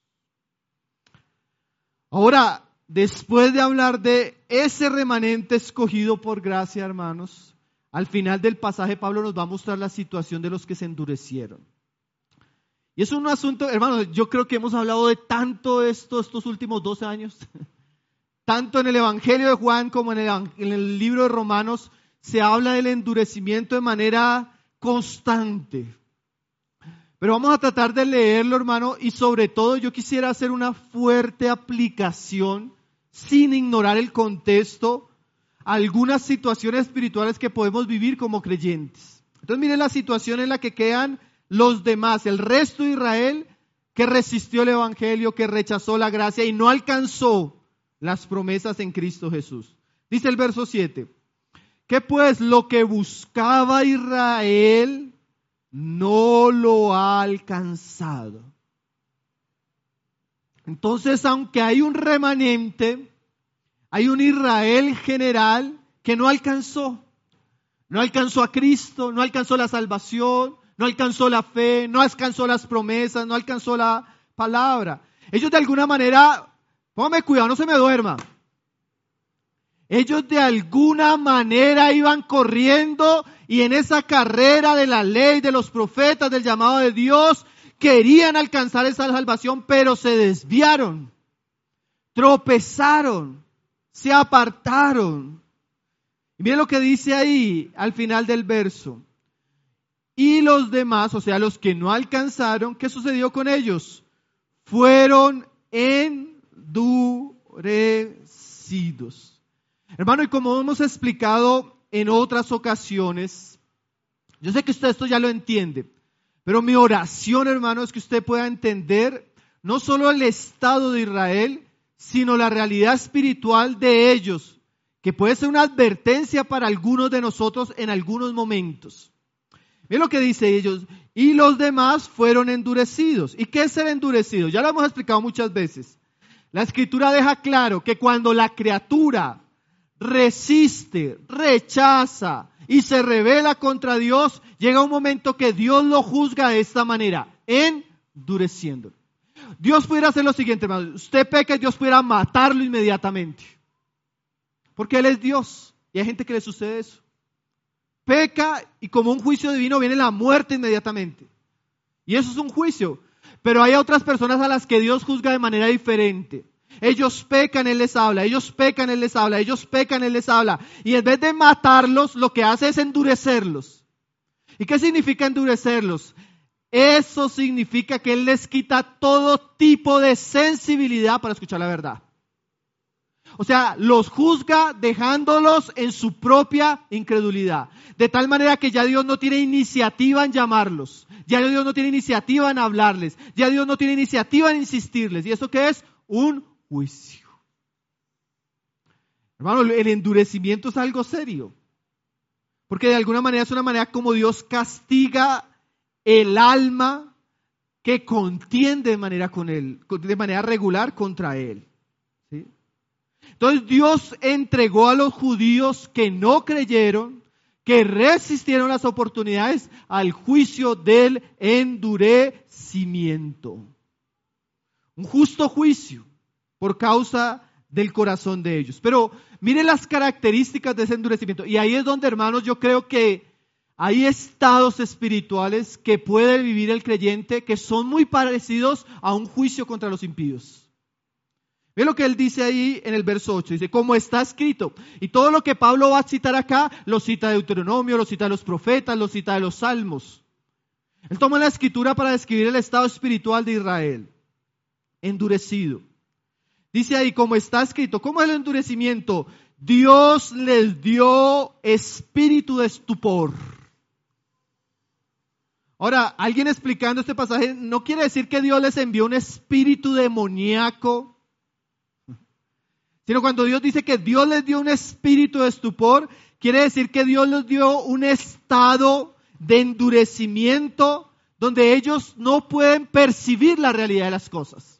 Ahora, después de hablar de ese remanente escogido por gracia, hermanos, al final del pasaje Pablo nos va a mostrar la situación de los que se endurecieron. Y es un asunto, hermanos, yo creo que hemos hablado de tanto esto estos últimos doce años. Tanto en el Evangelio de Juan como en el, en el libro de Romanos se habla del endurecimiento de manera constante. Pero vamos a tratar de leerlo, hermano, y sobre todo yo quisiera hacer una fuerte aplicación, sin ignorar el contexto, a algunas situaciones espirituales que podemos vivir como creyentes. Entonces miren la situación en la que quedan los demás, el resto de Israel que resistió el Evangelio, que rechazó la gracia y no alcanzó las promesas en Cristo Jesús. Dice el verso siete, que pues lo que buscaba Israel no lo ha alcanzado. Entonces, aunque hay un remanente, hay un Israel general que no alcanzó. No alcanzó a Cristo, no alcanzó la salvación, no alcanzó la fe, no alcanzó las promesas, no alcanzó la palabra. Ellos de alguna manera, póngame cuidado, no se me duerma. Ellos de alguna manera iban corriendo y en esa carrera de la ley, de los profetas, del llamado de Dios, querían alcanzar esa salvación, pero se desviaron, tropezaron, se apartaron. Y miren lo que dice ahí al final del verso. Y los demás, o sea, los que no alcanzaron, ¿qué sucedió con ellos? Fueron endurecidos. Hermano, y como hemos explicado en otras ocasiones, yo sé que usted esto ya lo entiende, pero mi oración, hermano, es que usted pueda entender no solo el estado de Israel, sino la realidad espiritual de ellos, que puede ser una advertencia para algunos de nosotros en algunos momentos. Miren lo que dice ellos, y los demás fueron endurecidos. ¿Y qué es ser endurecido? Ya lo hemos explicado muchas veces. La Escritura deja claro que cuando la criatura resiste, rechaza y se rebela contra Dios, llega un momento que Dios lo juzga de esta manera, endureciendo. Dios pudiera hacer lo siguiente, hermano, usted peca y Dios pudiera matarlo inmediatamente, porque Él es Dios y hay gente que le sucede eso. Peca y como un juicio divino viene la muerte inmediatamente, y eso es un juicio, pero hay otras personas a las que Dios juzga de manera diferente. Ellos pecan, Él les habla, ellos pecan, Él les habla, ellos pecan, Él les habla. Y en vez de matarlos, lo que hace es endurecerlos. ¿Y qué significa endurecerlos? Eso significa que Él les quita todo tipo de sensibilidad para escuchar la verdad. O sea, los juzga dejándolos en su propia incredulidad. De tal manera que ya Dios no tiene iniciativa en llamarlos. Ya Dios no tiene iniciativa en hablarles. Ya Dios no tiene iniciativa en insistirles. ¿Y eso qué es? Un juicio. Hermano, el endurecimiento es algo serio, porque de alguna manera es una manera como Dios castiga el alma que contiende de manera con él, de manera regular contra él. ¿Sí? Entonces Dios entregó a los judíos que no creyeron, que resistieron las oportunidades, al juicio del endurecimiento. Un justo juicio por causa del corazón de ellos. Pero miren las características de ese endurecimiento. Y ahí es donde, hermanos, yo creo que hay estados espirituales que puede vivir el creyente que son muy parecidos a un juicio contra los impíos. Miren lo que él dice ahí en el verso ocho. Dice, como está escrito. Y todo lo que Pablo va a citar acá, lo cita de Deuteronomio, lo cita de los profetas, lo cita de los salmos. Él toma la escritura para describir el estado espiritual de Israel. Endurecido. Dice ahí, como está escrito, ¿cómo es el endurecimiento? Dios les dio espíritu de estupor. Ahora, alguien explicando este pasaje, no quiere decir que Dios les envió un espíritu demoníaco, sino cuando Dios dice que Dios les dio un espíritu de estupor, quiere decir que Dios les dio un estado de endurecimiento donde ellos no pueden percibir la realidad de las cosas.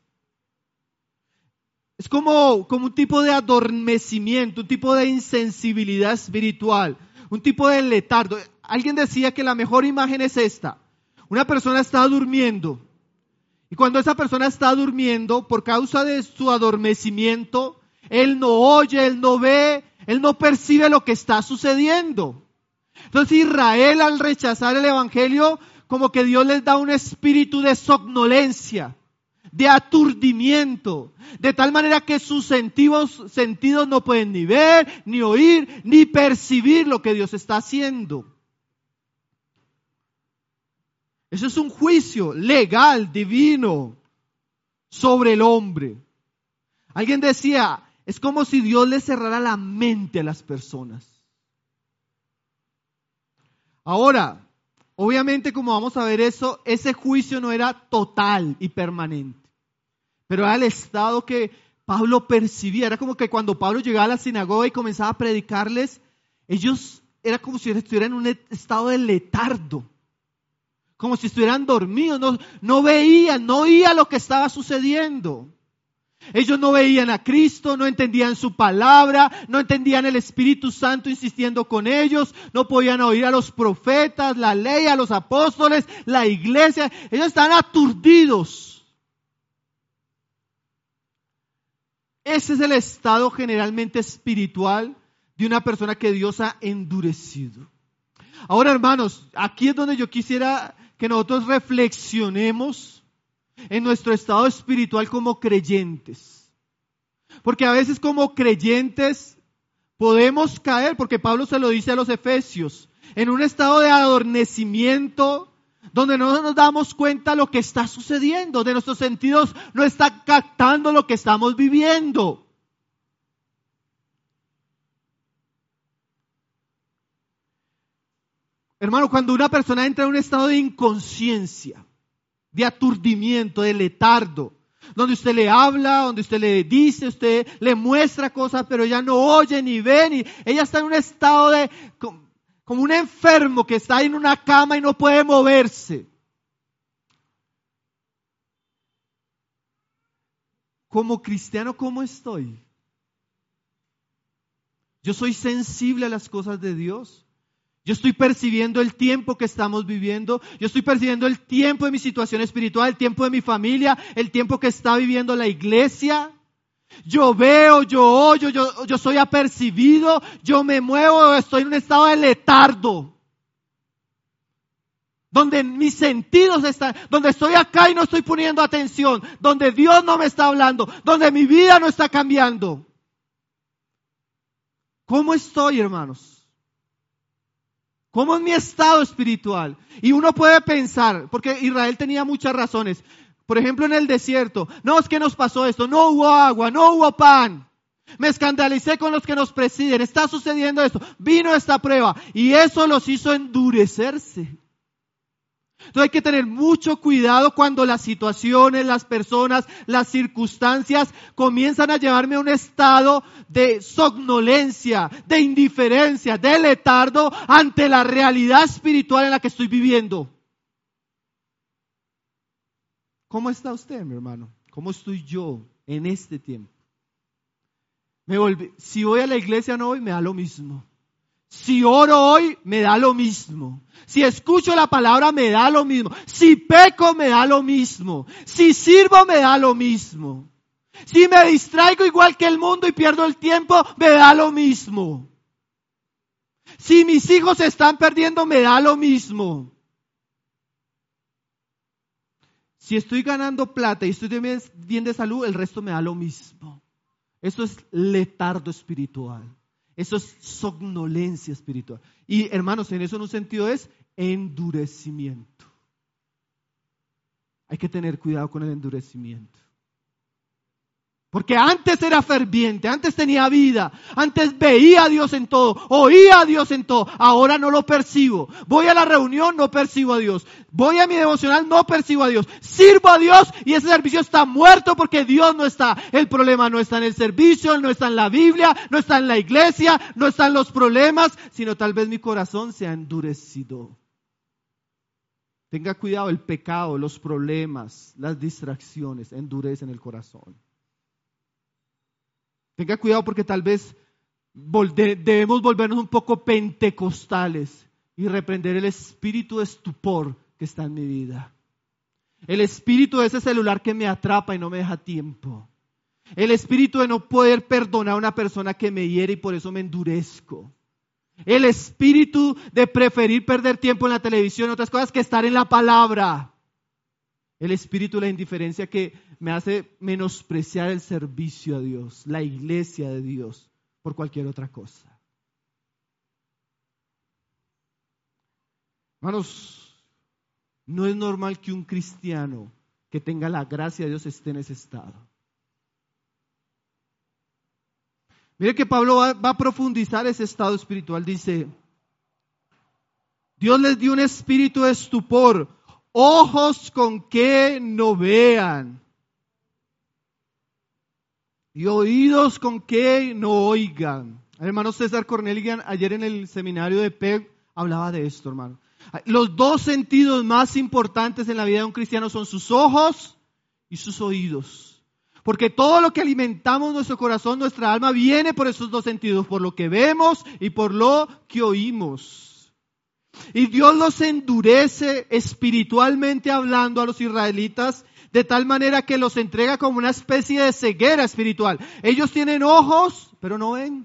Es como, como un tipo de adormecimiento, un tipo de insensibilidad espiritual, un tipo de letargo. Alguien decía que la mejor imagen es esta. Una persona está durmiendo y cuando esa persona está durmiendo, por causa de su adormecimiento, él no oye, él no ve, él no percibe lo que está sucediendo. Entonces Israel, al rechazar el evangelio, como que Dios les da un espíritu de somnolencia, de aturdimiento, de tal manera que sus sentidos, sentidos no pueden ni ver, ni oír, ni percibir lo que Dios está haciendo. Eso es un juicio legal, divino, sobre el hombre. Alguien decía, es como si Dios le cerrara la mente a las personas. Ahora, obviamente, como vamos a ver eso, ese juicio no era total y permanente, pero era el estado que Pablo percibía. Era como que cuando Pablo llegaba a la sinagoga y comenzaba a predicarles, ellos, era como si estuvieran en un estado de letargo, como si estuvieran dormidos, no, no veían, no oían lo que estaba sucediendo. Ellos no veían a Cristo, no entendían su palabra, no entendían el Espíritu Santo insistiendo con ellos, no podían oír a los profetas, la ley, a los apóstoles, la iglesia. Ellos estaban aturdidos. Ese es el estado generalmente espiritual de una persona que Dios ha endurecido. Ahora, hermanos, aquí es donde yo quisiera que nosotros reflexionemos en nuestro estado espiritual como creyentes. Porque a veces como creyentes podemos caer, porque Pablo se lo dice a los efesios, en un estado de adormecimiento donde no nos damos cuenta de lo que está sucediendo, de nuestros sentidos no están captando lo que estamos viviendo. Hermano, cuando una persona entra en un estado de inconsciencia, de aturdimiento, de letargo, donde usted le habla, donde usted le dice, usted le muestra cosas, pero ella no oye ni ve, ni, ella está en un estado de, como un enfermo que está en una cama y no puede moverse. Como cristiano, ¿cómo estoy? Yo soy sensible a las cosas de Dios. Yo estoy percibiendo el tiempo que estamos viviendo. Yo estoy percibiendo el tiempo de mi situación espiritual, el tiempo de mi familia, el tiempo que está viviendo la iglesia. Yo veo, yo oyo, yo, yo soy apercibido, yo me muevo, estoy en un estado de letargo. Donde mis sentidos están, donde estoy acá y no estoy poniendo atención, donde Dios no me está hablando, donde mi vida no está cambiando. ¿Cómo estoy, hermanos? ¿Cómo es mi estado espiritual? Y uno puede pensar, porque Israel tenía muchas razones. Por ejemplo, en el desierto, no es que nos pasó esto, no hubo agua, no hubo pan. Me escandalicé con los que nos presiden, está sucediendo esto, vino esta prueba y eso los hizo endurecerse. Entonces hay que tener mucho cuidado cuando las situaciones, las personas, las circunstancias comienzan a llevarme a un estado de somnolencia, de indiferencia, de letargo ante la realidad espiritual en la que estoy viviendo. ¿Cómo está usted, mi hermano? ¿Cómo estoy yo en este tiempo? Me volví, si voy a la iglesia o no voy, me da lo mismo. Si oro hoy, me da lo mismo. Si escucho la palabra, me da lo mismo. Si peco, me da lo mismo. Si sirvo, me da lo mismo. Si me distraigo igual que el mundo y pierdo el tiempo, me da lo mismo. Si mis hijos se están perdiendo, me da lo mismo. Si estoy ganando plata y estoy bien de salud, el resto me da lo mismo. Eso es letargo espiritual. Eso es somnolencia espiritual. Y hermanos, en eso en un sentido es endurecimiento. Hay que tener cuidado con el endurecimiento. Porque antes era ferviente, antes tenía vida, antes veía a Dios en todo, oía a Dios en todo, ahora no lo percibo. Voy a la reunión, no percibo a Dios. Voy a mi devocional, no percibo a Dios. Sirvo a Dios y ese servicio está muerto porque Dios no está. El problema no está en el servicio, no está en la Biblia, no está en la iglesia, no están los problemas, sino tal vez mi corazón se ha endurecido. Tenga cuidado, el pecado, los problemas, las distracciones endurecen el corazón. Tenga cuidado porque tal vez debemos volvernos un poco pentecostales y reprender el espíritu de estupor que está en mi vida. El espíritu de ese celular que me atrapa y no me deja tiempo. El espíritu de no poder perdonar a una persona que me hiere y por eso me endurezco. El espíritu de preferir perder tiempo en la televisión y otras cosas que estar en la palabra. El espíritu de la indiferencia que me hace menospreciar el servicio a Dios, la iglesia de Dios, por cualquier otra cosa. Hermanos, no es normal que un cristiano que tenga la gracia de Dios esté en ese estado. Mire que Pablo va, va a profundizar ese estado espiritual. Dice, Dios les dio un espíritu de estupor, ojos con que no vean y oídos con que no oigan. El hermano César Cornelian ayer en el seminario de P E G hablaba de esto, hermano. Los dos sentidos más importantes en la vida de un cristiano son sus ojos y sus oídos. Porque todo lo que alimentamos nuestro corazón, nuestra alma, viene por esos dos sentidos, por lo que vemos y por lo que oímos. Y Dios los endurece espiritualmente hablando a los israelitas, de tal manera que los entrega como una especie de ceguera espiritual. Ellos tienen ojos, pero no ven.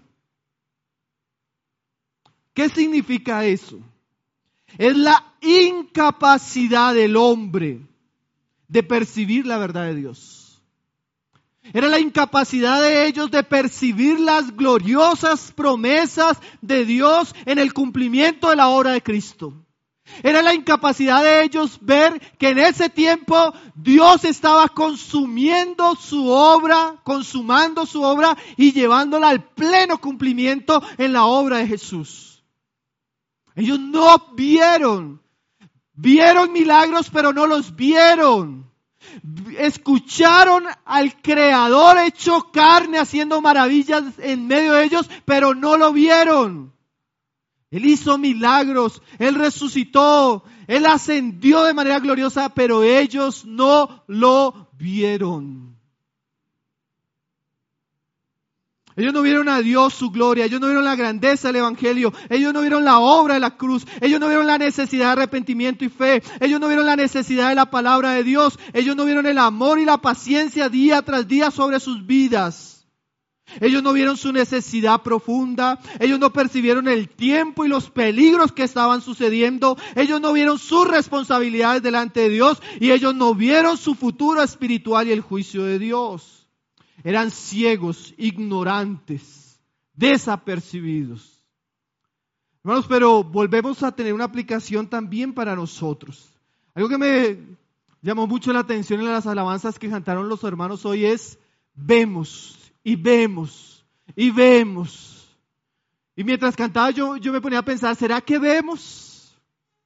¿Qué significa eso? Es la incapacidad del hombre de percibir la verdad de Dios. Era la incapacidad de ellos de percibir las gloriosas promesas de Dios en el cumplimiento de la obra de Cristo. Era la incapacidad de ellos ver que en ese tiempo Dios estaba consumiendo su obra, consumando su obra y llevándola al pleno cumplimiento en la obra de Jesús. Ellos no vieron, vieron milagros pero no los vieron. Escucharon al Creador hecho carne haciendo maravillas en medio de ellos, pero no lo vieron. Él hizo milagros, Él resucitó, Él ascendió de manera gloriosa, pero ellos no lo vieron. Ellos no vieron a Dios su gloria, ellos no vieron la grandeza del Evangelio, ellos no vieron la obra de la cruz, ellos no vieron la necesidad de arrepentimiento y fe, ellos no vieron la necesidad de la palabra de Dios, ellos no vieron el amor y la paciencia día tras día sobre sus vidas. Ellos no vieron su necesidad profunda, ellos no percibieron el tiempo y los peligros que estaban sucediendo, ellos no vieron sus responsabilidades delante de Dios y ellos no vieron su futuro espiritual y el juicio de Dios. Eran ciegos, ignorantes, desapercibidos. Hermanos, pero volvemos a tener una aplicación también para nosotros. Algo que me llamó mucho la atención en las alabanzas que cantaron los hermanos hoy es, vemos y vemos y vemos. Y mientras cantaba yo, yo me ponía a pensar, ¿será que vemos?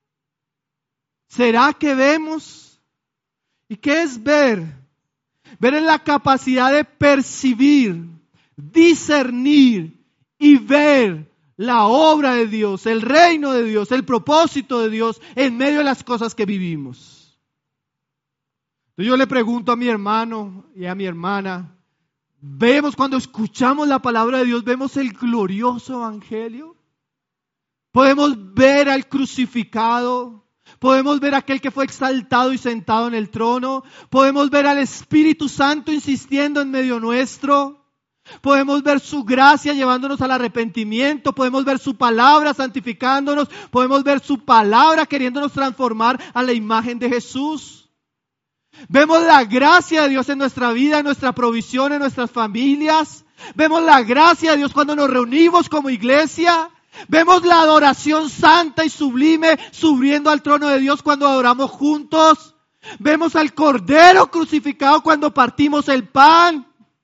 ¿Será que vemos? ¿Y qué es ver? Ver en la capacidad de percibir, discernir y ver la obra de Dios, el reino de Dios, el propósito de Dios en medio de las cosas que vivimos. Entonces yo le pregunto a mi hermano y a mi hermana, ¿vemos cuando escuchamos la palabra de Dios, vemos el glorioso evangelio? ¿Podemos ver al crucificado? Podemos ver a aquel que fue exaltado y sentado en el trono. Podemos ver al Espíritu Santo insistiendo en medio nuestro. Podemos ver su gracia llevándonos al arrepentimiento. Podemos ver su palabra santificándonos. Podemos ver su palabra queriéndonos transformar a la imagen de Jesús. Vemos la gracia de Dios en nuestra vida, en nuestra provisión, en nuestras familias. Vemos la gracia de Dios cuando nos reunimos como iglesia. Vemos la adoración santa y sublime subiendo al trono de Dios cuando adoramos juntos. Vemos al Cordero crucificado cuando partimos el pan.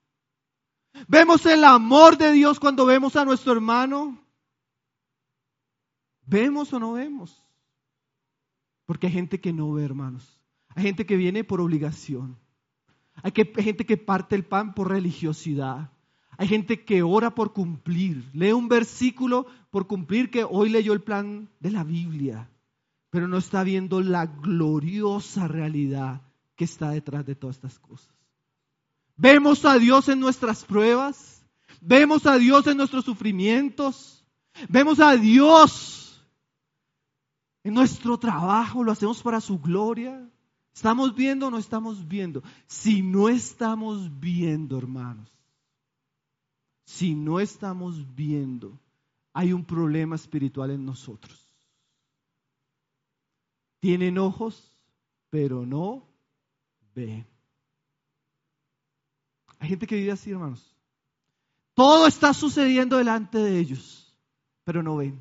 Vemos el amor de Dios cuando vemos a nuestro hermano. ¿Vemos o no vemos? Porque hay gente que no ve, hermanos. Hay gente que viene por obligación. Hay que, hay gente que parte el pan por religiosidad. Hay gente que ora por cumplir, lee un versículo por cumplir que hoy leyó el plan de la Biblia, pero no está viendo la gloriosa realidad que está detrás de todas estas cosas. Vemos a Dios en nuestras pruebas, vemos a Dios en nuestros sufrimientos, vemos a Dios en nuestro trabajo, lo hacemos para su gloria. ¿Estamos viendo o no estamos viendo? Si no estamos viendo, hermanos, Si no estamos viendo, hay un problema espiritual en nosotros. Tienen ojos, pero no ven. Hay gente que vive así, hermanos. Todo está sucediendo delante de ellos, pero no ven.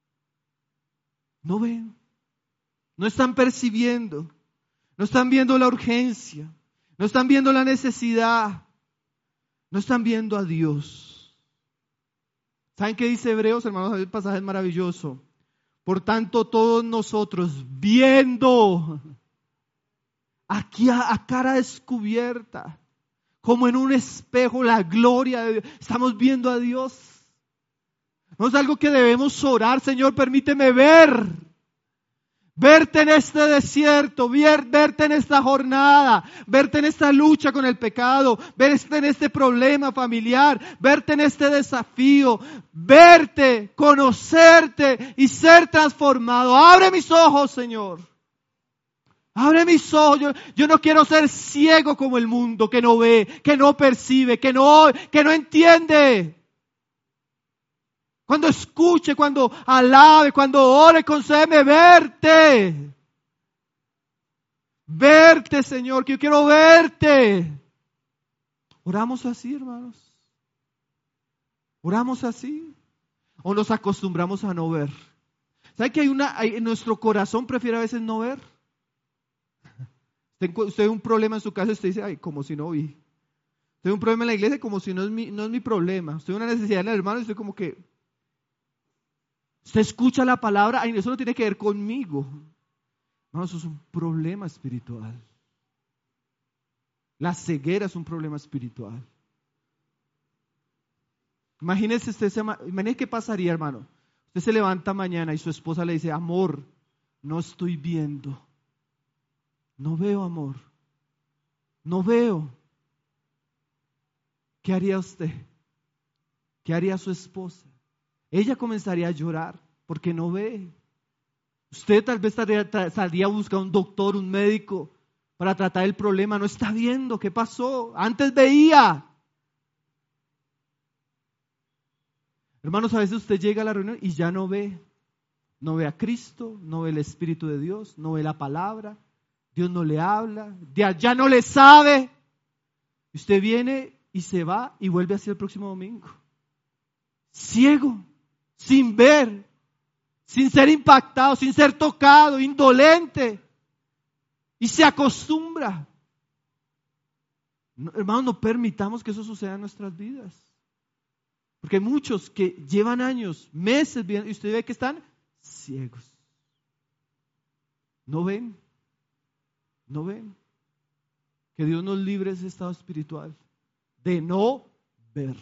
No ven. No están percibiendo. No están viendo la urgencia. No están viendo la necesidad. No están viendo a Dios. ¿Saben qué dice Hebreos, hermanos? El pasaje es maravilloso. Por tanto, todos nosotros, viendo aquí a, a cara descubierta, como en un espejo, la gloria de Dios, estamos viendo a Dios. No es algo que debemos orar, Señor, permíteme ver. Verte en este desierto, ver, verte en esta jornada, verte en esta lucha con el pecado, verte en este problema familiar, verte en este desafío, verte, conocerte y ser transformado. Abre mis ojos, Señor. Abre mis ojos. Yo, yo no quiero ser ciego como el mundo, que no ve, que no percibe, que no, que no entiende. Cuando escuche, cuando alabe, cuando ore, concédeme verte. Verte, Señor, que yo quiero verte. Oramos así, hermanos. Oramos así. O nos acostumbramos a no ver. ¿Sabe que hay una, hay, en nuestro corazón prefiere a veces no ver? Usted, usted ve un problema en su casa y usted dice, ay, como si no vi. Usted ve un problema en la iglesia como si no es mi, no es mi problema. Usted ve una necesidad en el hermano y usted como que... Usted escucha la palabra, ay, eso no tiene que ver conmigo. No, eso es un problema espiritual. La ceguera es un problema espiritual. Imagínese usted, se, imagínese qué pasaría, hermano. Usted se levanta mañana y su esposa le dice, amor, no estoy viendo. No veo, amor. No veo. ¿Qué haría usted? ¿Qué haría su esposa? Ella comenzaría a llorar porque no ve. Usted tal vez saldría a buscar un doctor, un médico para tratar el problema. No está viendo. ¿Qué pasó? Antes veía. Hermanos, a veces usted llega a la reunión y ya no ve. No ve a Cristo, no ve el Espíritu de Dios, no ve la palabra. Dios no le habla, ya no le sabe. Usted viene y se va y vuelve así el próximo domingo. Ciego. Sin ver, sin ser impactado, sin ser tocado, indolente. Y se acostumbra. No, hermanos, no permitamos que eso suceda en nuestras vidas. Porque hay muchos que llevan años, meses viendo, y usted ve que están ciegos. No ven, no ven. Que Dios nos libre de ese estado espiritual, de no ver.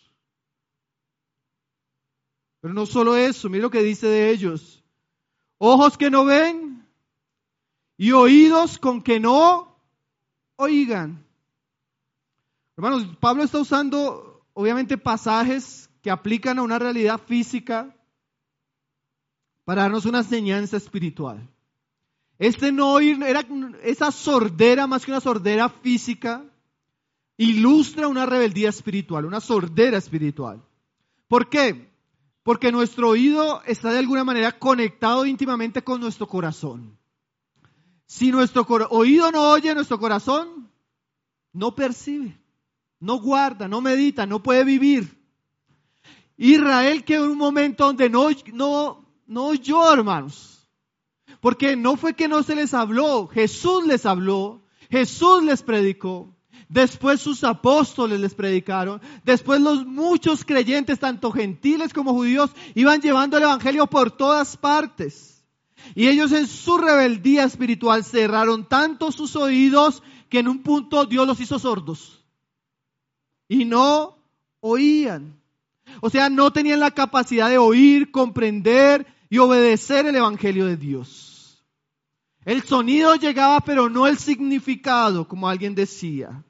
Pero no solo eso, mire lo que dice de ellos. Ojos que no ven y oídos con que no oigan. Hermanos, Pablo está usando obviamente pasajes que aplican a una realidad física para darnos una enseñanza espiritual. Este no oír, era esa sordera, más que una sordera física, ilustra una rebeldía espiritual, una sordera espiritual. ¿Por qué? Porque nuestro oído está de alguna manera conectado íntimamente con nuestro corazón. Si nuestro cor- oído no oye, nuestro corazón no percibe, no guarda, no medita, no puede vivir. Israel quedó en un momento donde no, no, no oyó, hermanos. Porque no fue que no se les habló, Jesús les habló, Jesús les predicó. Después sus apóstoles les predicaron. Después los muchos creyentes, tanto gentiles como judíos, iban llevando el evangelio por todas partes. Y ellos en su rebeldía espiritual cerraron tanto sus oídos que en un punto Dios los hizo sordos. Y no oían. O sea, no tenían la capacidad de oír, comprender y obedecer el evangelio de Dios. El sonido llegaba, pero no el significado, como alguien decía.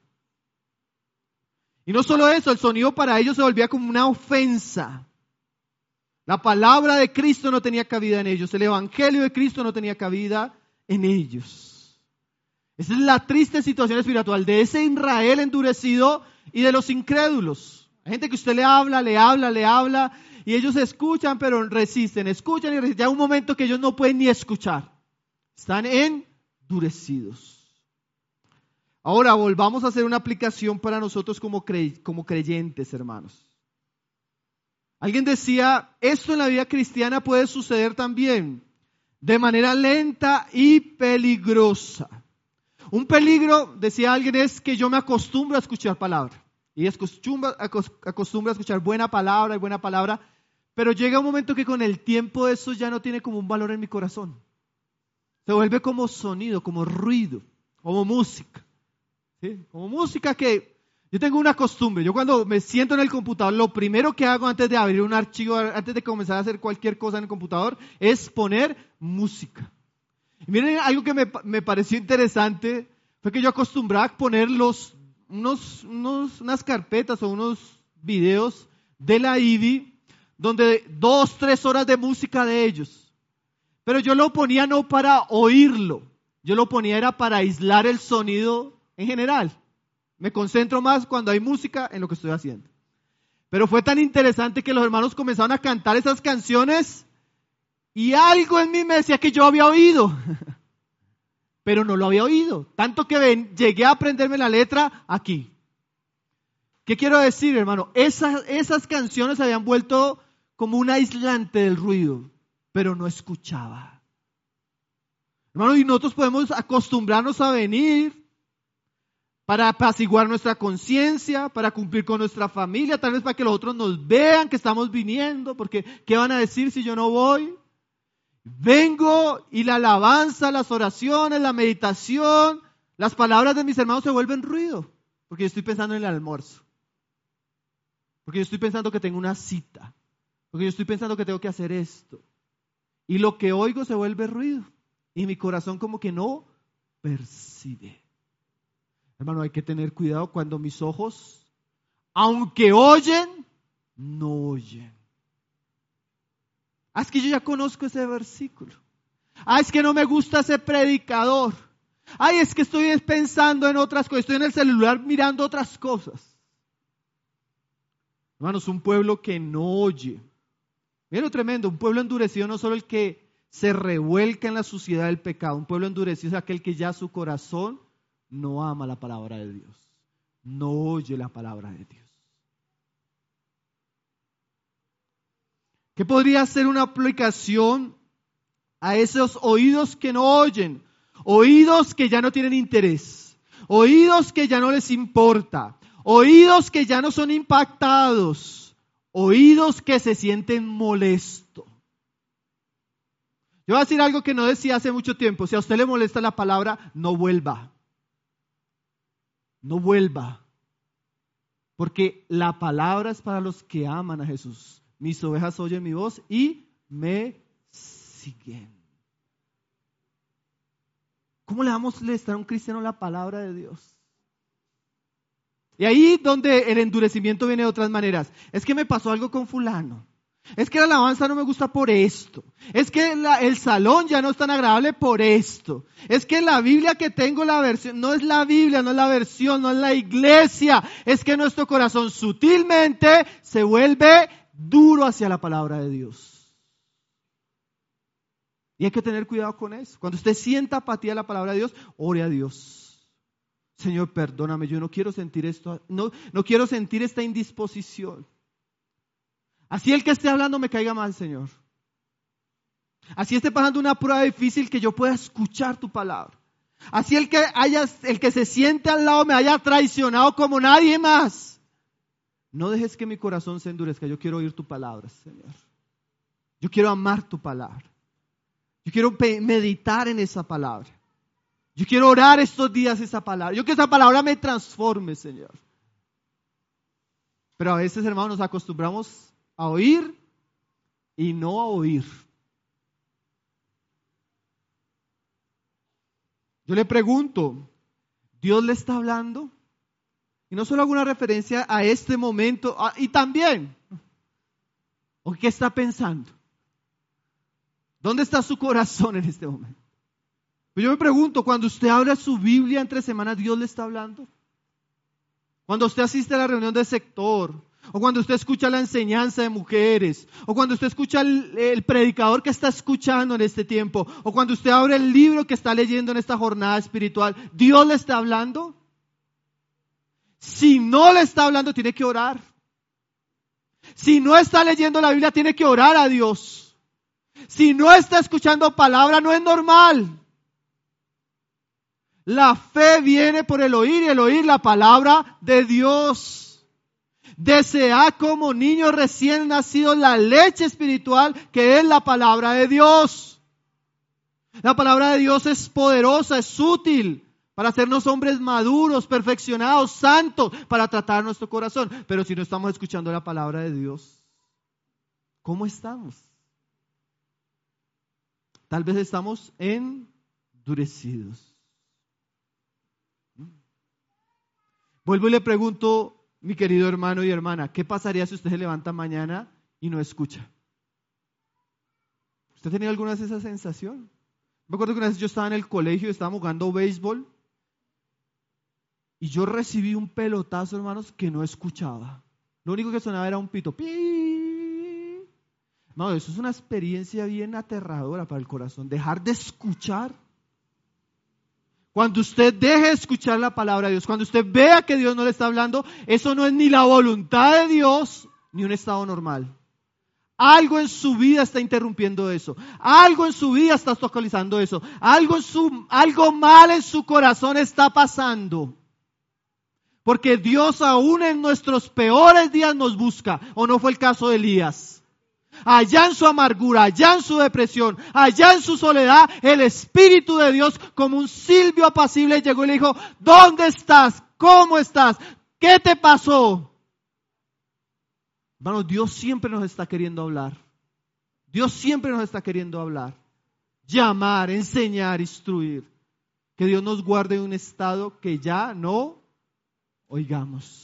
Y no solo eso, el sonido para ellos se volvía como una ofensa. La palabra de Cristo no tenía cabida en ellos. El evangelio de Cristo no tenía cabida en ellos. Esa es la triste situación espiritual de ese Israel endurecido y de los incrédulos. Hay gente que usted le habla, le habla, le habla, y ellos escuchan, pero resisten, escuchan y resisten. Ya hay un momento que ellos no pueden ni escuchar. Están endurecidos. Ahora volvamos a hacer una aplicación para nosotros como, cre- como creyentes, hermanos. Alguien decía, esto en la vida cristiana puede suceder también de manera lenta y peligrosa. Un peligro, decía alguien, es que yo me acostumbro a escuchar palabra. Y acostumbro, acostumbro a escuchar buena palabra y buena palabra, pero llega un momento que con el tiempo eso ya no tiene como un valor en mi corazón. Se vuelve como sonido, como ruido, como música. ¿Sí? Como música que yo tengo una costumbre. Yo cuando me siento en el computador, lo primero que hago antes de abrir un archivo, antes de comenzar a hacer cualquier cosa en el computador, es poner música. Y miren, algo que me, me pareció interesante fue que yo acostumbraba a poner los, unos, unos, unas carpetas o unos videos de la I B I, donde dos, tres horas de música de ellos. Pero yo lo ponía no para oírlo, yo lo ponía era para aislar el sonido en general. Me concentro más cuando hay música en lo que estoy haciendo. Pero fue tan interesante que los hermanos comenzaron a cantar esas canciones y algo en mí me decía que yo había oído, pero no lo había oído. Tanto que ven, llegué a aprenderme la letra aquí. ¿Qué quiero decir, hermano? Esas, esas canciones se habían vuelto como un aislante del ruido, pero no escuchaba. Hermano, y nosotros podemos acostumbrarnos a venir para apaciguar nuestra conciencia, para cumplir con nuestra familia, tal vez para que los otros nos vean que estamos viniendo, porque ¿qué van a decir si yo no voy? Vengo y la alabanza, las oraciones, la meditación, las palabras de mis hermanos se vuelven ruido, porque yo estoy pensando en el almuerzo, porque yo estoy pensando que tengo una cita, porque yo estoy pensando que tengo que hacer esto, y lo que oigo se vuelve ruido, y mi corazón como que no percibe. Hermano, hay que tener cuidado cuando mis ojos, aunque oyen, no oyen. Ah, es que yo ya conozco ese versículo. Ah, es que no me gusta ese predicador. Ay, es que estoy pensando en otras cosas, estoy en el celular mirando otras cosas. Hermanos, un pueblo que no oye. Miren lo tremendo, un pueblo endurecido no solo el que se revuelca en la suciedad del pecado, un pueblo endurecido es aquel que ya su corazón no ama la palabra de Dios, no oye la palabra de Dios. ¿Qué podría ser una aplicación a esos oídos que no oyen? Oídos que ya no tienen interés, oídos que ya no les importa, oídos que ya no son impactados, oídos que se sienten molestos. Yo voy a decir algo que no decía hace mucho tiempo: si a usted le molesta la palabra, no vuelva. No vuelva, porque la palabra es para los que aman a Jesús. Mis ovejas oyen mi voz y me siguen. ¿Cómo le vamos a molestar a un cristiano la palabra de Dios? Y ahí donde el endurecimiento viene de otras maneras. Es que me pasó algo con fulano. Es que la alabanza no me gusta por esto. Es que la, el salón ya no es tan agradable por esto. Es que la Biblia que tengo, la versión, no es la Biblia, no es la versión, no es la iglesia. Es que nuestro corazón sutilmente se vuelve duro hacia la palabra de Dios. Y hay que tener cuidado con eso. Cuando usted sienta apatía a la palabra de Dios, ore a Dios. Señor, perdóname, yo no quiero sentir esto, no, no quiero sentir esta indisposición. Así el que esté hablando me caiga mal, Señor. Así esté pasando una prueba difícil, que yo pueda escuchar tu palabra. Así el que haya, el que se siente al lado me haya traicionado como nadie más. No dejes que mi corazón se endurezca. Yo quiero oír tu palabra, Señor. Yo quiero amar tu palabra. Yo quiero meditar en esa palabra. Yo quiero orar estos días esa palabra. Yo quiero que esa palabra me transforme, Señor. Pero a veces, hermanos, nos acostumbramos a oír y no a oír. Yo le pregunto, ¿Dios le está hablando? Y no solo hago una referencia a este momento, a, y también, ¿o qué está pensando? ¿Dónde está su corazón en este momento? Pues yo me pregunto, cuando usted abre su Biblia entre semanas, ¿Dios le está hablando? Cuando usted asiste a la reunión del sector, o cuando usted escucha la enseñanza de mujeres, o cuando usted escucha el, el predicador que está escuchando en este tiempo, o cuando usted abre el libro que está leyendo en esta jornada espiritual, ¿Dios le está hablando? Si no le está hablando, tiene que orar. Si no está leyendo la Biblia, tiene que orar a Dios. Si no está escuchando palabra, no es normal. La fe viene por el oír y el oír la palabra de Dios. Desea como niño recién nacido la leche espiritual que es la palabra de Dios. La palabra de Dios es poderosa, es útil para hacernos hombres maduros, perfeccionados, santos, para tratar nuestro corazón. Pero si no estamos escuchando la palabra de Dios, ¿cómo estamos? Tal vez estamos endurecidos. Vuelvo y le pregunto, mi querido hermano y hermana, ¿qué pasaría si usted se levanta mañana y no escucha? ¿Usted ha tenido alguna vez esa sensación? Me acuerdo que una vez yo estaba en el colegio, estábamos jugando béisbol y yo recibí un pelotazo, hermanos, que no escuchaba. Lo único que sonaba era un pito. ¡Pi! Hermano, eso es una experiencia bien aterradora para el corazón, dejar de escuchar. Cuando usted deje de escuchar la palabra de Dios, cuando usted vea que Dios no le está hablando, eso no es ni la voluntad de Dios, ni un estado normal. Algo en su vida está interrumpiendo eso. Algo en su vida está obstaculizando eso. Algo, en su, algo mal en su corazón está pasando. Porque Dios aún en nuestros peores días nos busca. ¿O no fue el caso de Elías? Allá en su amargura, allá en su depresión, allá en su soledad, el Espíritu de Dios como un silbio apacible llegó y le dijo, ¿dónde estás? ¿Cómo estás? ¿Qué te pasó? Hermanos, Dios siempre nos está queriendo hablar. Dios siempre nos está queriendo hablar. Llamar, enseñar, instruir. Que Dios nos guarde en un estado que ya no oigamos.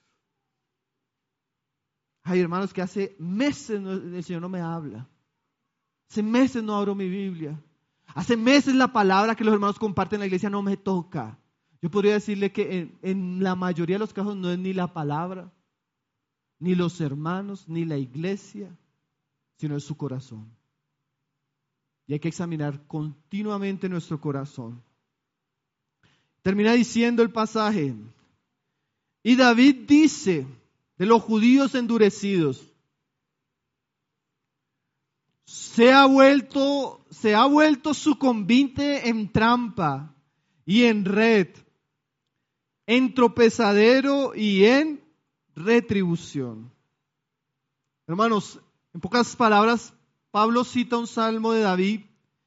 Hay hermanos que hace meses el Señor no me habla. Hace meses no abro mi Biblia. Hace meses la palabra que los hermanos comparten en la iglesia no me toca. Yo podría decirle que en, en la mayoría de los casos no es ni la palabra, ni los hermanos, ni la iglesia, sino es su corazón. Y hay que examinar continuamente nuestro corazón. Termina diciendo el pasaje. Y David dice de los judíos endurecidos, se ha vuelto, se ha vuelto su convite en trampa y en red, en tropezadero y en retribución. Hermanos, en pocas palabras, Pablo cita un salmo de David,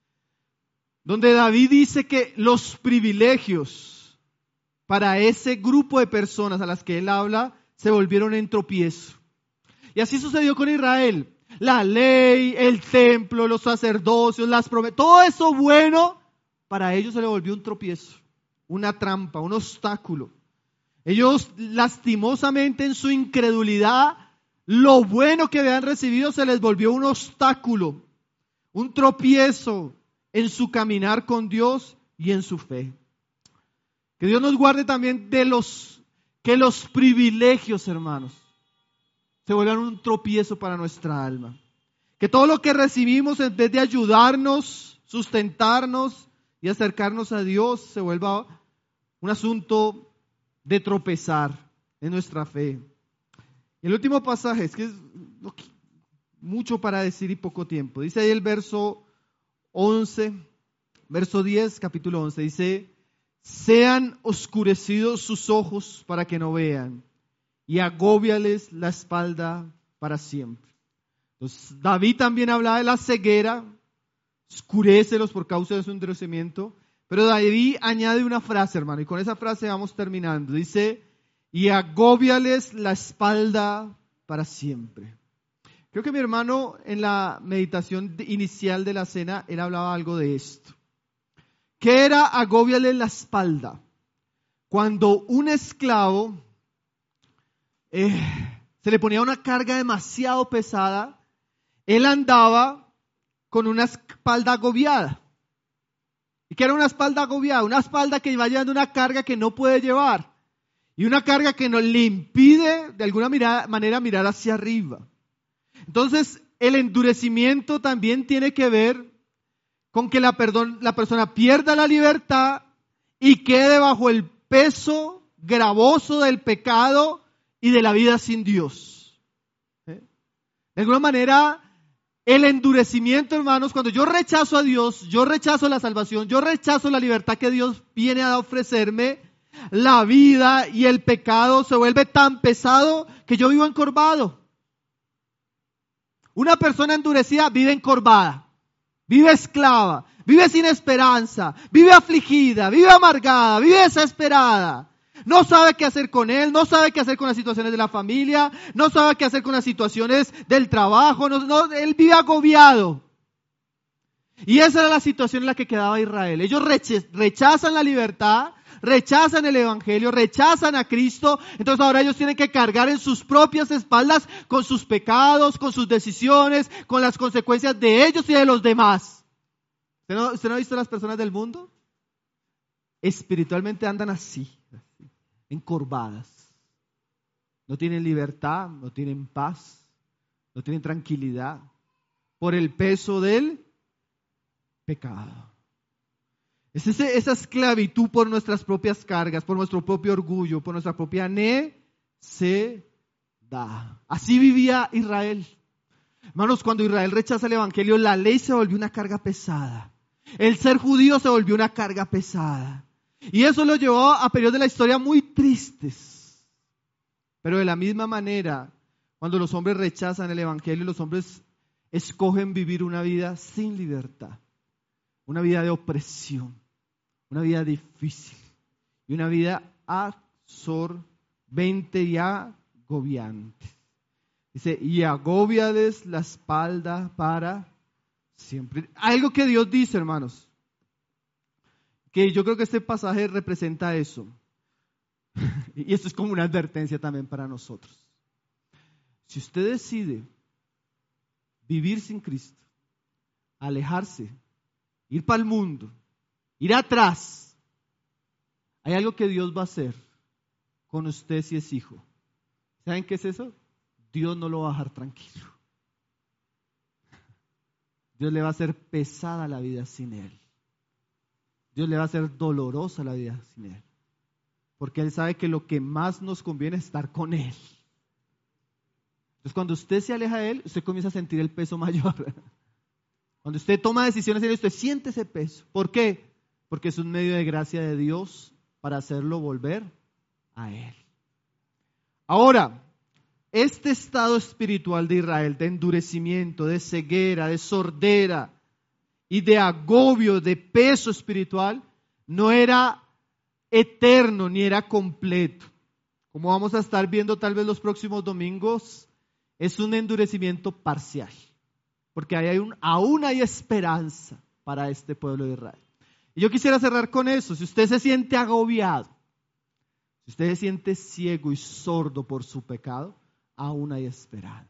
donde David dice que los privilegios para ese grupo de personas a las que él habla se volvieron en tropiezo. Y así sucedió con Israel. La ley, el templo, los sacerdocios, las promesas, todo eso bueno, para ellos se le volvió un tropiezo, una trampa, un obstáculo. Ellos lastimosamente en su incredulidad, lo bueno que habían recibido se les volvió un obstáculo, un tropiezo en su caminar con Dios y en su fe. Que Dios nos guarde también de los, que los privilegios, hermanos, se vuelvan un tropiezo para nuestra alma. Que todo lo que recibimos, en vez de ayudarnos, sustentarnos y acercarnos a Dios, se vuelva un asunto de tropezar en nuestra fe. El último pasaje, es que es mucho para decir y poco tiempo. Dice ahí el verso once, verso diez, capítulo once, dice, sean oscurecidos sus ojos para que no vean, y agóbiales la espalda para siempre. Entonces, David también hablaba de la ceguera, oscurécelos por causa de su endurecimiento, pero David añade una frase, hermano, y con esa frase vamos terminando. Dice, y agóbiales la espalda para siempre. Creo que mi hermano en la meditación inicial de la cena, él hablaba algo de esto. ¿Qué era agóbiales la espalda? Cuando un esclavo eh, se le ponía una carga demasiado pesada, él andaba con una espalda agobiada. ¿Y qué era una espalda agobiada? Una espalda que iba llevando una carga que no puede llevar. y una carga que nos le impide de alguna mira- manera mirar hacia arriba. Entonces, el endurecimiento también tiene que ver con que la, perdón, la persona pierda la libertad y quede bajo el peso gravoso del pecado y de la vida sin Dios. ¿Eh? De alguna manera, el endurecimiento, hermanos, cuando yo rechazo a Dios, yo rechazo la salvación, yo rechazo la libertad que Dios viene a ofrecerme, la vida y el pecado se vuelve tan pesado que yo vivo encorvado. Una persona endurecida vive encorvada, vive esclava, vive sin esperanza, vive afligida, vive amargada, vive desesperada. No sabe qué hacer con él, no sabe qué hacer con las situaciones de la familia, no sabe qué hacer con las situaciones del trabajo, no, no, él vive agobiado. Y esa era la situación en la que quedaba Israel. Ellos rechazan la libertad, rechazan el evangelio, rechazan a Cristo, entonces ahora ellos tienen que cargar en sus propias espaldas con sus pecados, con sus decisiones, con las consecuencias de ellos y de los demás. ¿Usted no, usted no ha visto las personas del mundo? Espiritualmente andan así, así, encorvadas. No tienen libertad, no tienen paz, no tienen tranquilidad por el peso del pecado. Es ese, esa esclavitud por nuestras propias cargas, por nuestro propio orgullo, por nuestra propia necedad. Así vivía Israel. Hermanos, cuando Israel rechaza el evangelio, la ley se volvió una carga pesada. El ser judío se volvió una carga pesada. Y eso lo llevó a periodos de la historia muy tristes. Pero de la misma manera, cuando los hombres rechazan el evangelio, los hombres escogen vivir una vida sin libertad. Una vida de opresión, una vida difícil y una vida absorbente y agobiante. Dice, y agóbiales la espalda para siempre. Algo que Dios dice, hermanos, que yo creo que este pasaje representa eso. Y esto es como una advertencia también para nosotros. Si usted decide vivir sin Cristo, alejarse, ir para el mundo, ir atrás, hay algo que Dios va a hacer con usted si es hijo. ¿Saben qué es eso? Dios no lo va a dejar tranquilo. Dios le va a hacer pesada la vida sin Él. Dios le va a hacer dolorosa la vida sin Él. Porque Él sabe que lo que más nos conviene es estar con Él. Entonces cuando usted se aleja de Él, usted comienza a sentir el peso mayor. Cuando usted toma decisiones en Él, usted siente ese peso. ¿Por qué? Porque es un medio de gracia de Dios para hacerlo volver a Él. Ahora, este estado espiritual de Israel, de endurecimiento, de ceguera, de sordera y de agobio, de peso espiritual, no era eterno ni era completo. Como vamos a estar viendo tal vez los próximos domingos, es un endurecimiento parcial. Porque hay un, aún hay esperanza para este pueblo de Israel. Y yo quisiera cerrar con eso. Si usted se siente agobiado, si usted se siente ciego y sordo por su pecado, aún hay esperanza.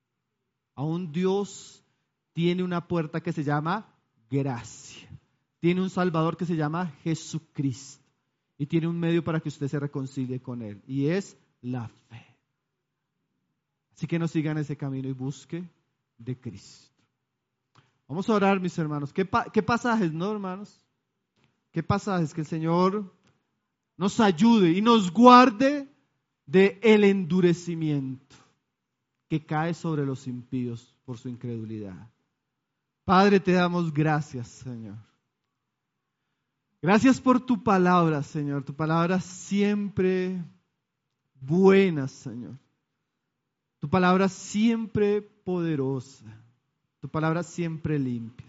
Aún Dios tiene una puerta que se llama gracia. Tiene un Salvador que se llama Jesucristo. Y tiene un medio para que usted se reconcilie con Él. Y es la fe. Así que no sigan ese camino y busque de Cristo. Vamos a orar, mis hermanos. ¿Qué, pa- qué pasajes, no, hermanos? ¿Qué pasajes? Que el Señor nos ayude y nos guarde de el endurecimiento que cae sobre los impíos por su incredulidad. Padre, te damos gracias, Señor. Gracias por tu palabra, Señor. Tu palabra siempre buena, Señor. Tu palabra siempre poderosa. Tu palabra siempre limpia.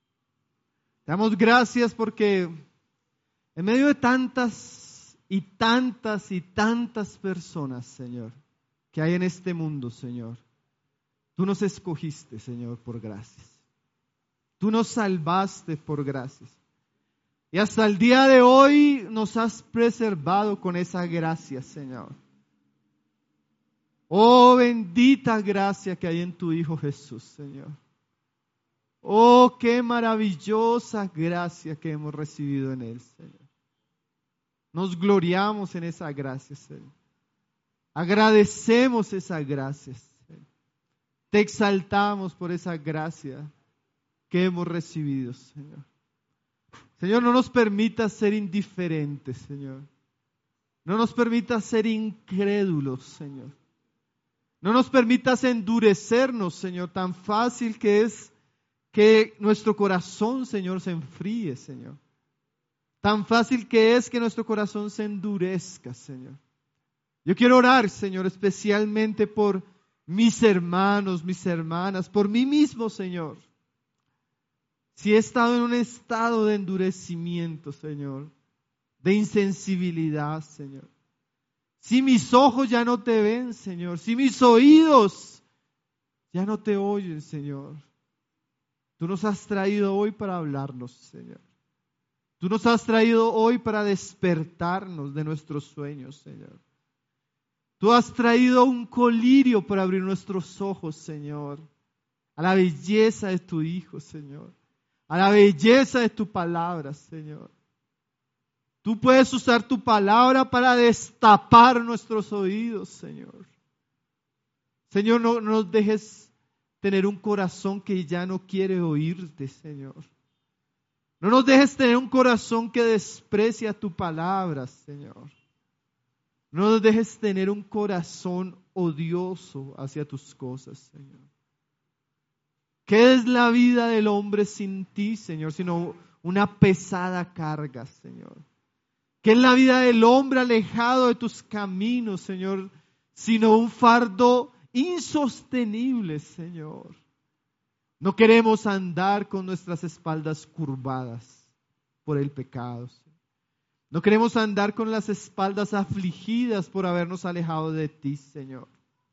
Te damos gracias porque en medio de tantas y tantas y tantas personas, Señor, que hay en este mundo, Señor, tú nos escogiste, Señor, por gracias. Tú nos salvaste por gracias. Y hasta el día de hoy nos has preservado con esa gracia, Señor. Oh, bendita gracia que hay en tu Hijo Jesús, Señor. Oh, qué maravillosa gracia que hemos recibido en Él, Señor. Nos gloriamos en esa gracia, Señor. Agradecemos esa gracia, Señor. Te exaltamos por esa gracia que hemos recibido, Señor. Señor, no nos permitas ser indiferentes, Señor. No nos permitas ser incrédulos, Señor. No nos permitas endurecernos, Señor. Tan fácil que es que nuestro corazón, Señor, se enfríe, Señor. Tan fácil que es que nuestro corazón se endurezca, Señor. Yo quiero orar, Señor, especialmente por mis hermanos, mis hermanas, por mí mismo, Señor. Si he estado en un estado de endurecimiento, Señor, de insensibilidad, Señor. Si mis ojos ya no te ven, Señor. Si mis oídos ya no te oyen, Señor. Tú nos has traído hoy para hablarnos, Señor. Tú nos has traído hoy para despertarnos de nuestros sueños, Señor. Tú has traído un colirio para abrir nuestros ojos, Señor, a la belleza de tu Hijo, Señor, a la belleza de tu palabra, Señor. Tú puedes usar tu palabra para destapar nuestros oídos, Señor. Señor, no, no nos dejes tener un corazón que ya no quiere oírte, Señor. No nos dejes tener un corazón que desprecia tu palabra, Señor. No nos dejes tener un corazón odioso hacia tus cosas, Señor. ¿Qué es la vida del hombre sin ti, Señor? Sino una pesada carga, Señor. ¿Qué es la vida del hombre alejado de tus caminos, Señor? Sino un fardo insostenible, Señor. No queremos andar con nuestras espaldas curvadas por el pecado. No queremos andar con las espaldas afligidas por habernos alejado de ti, Señor.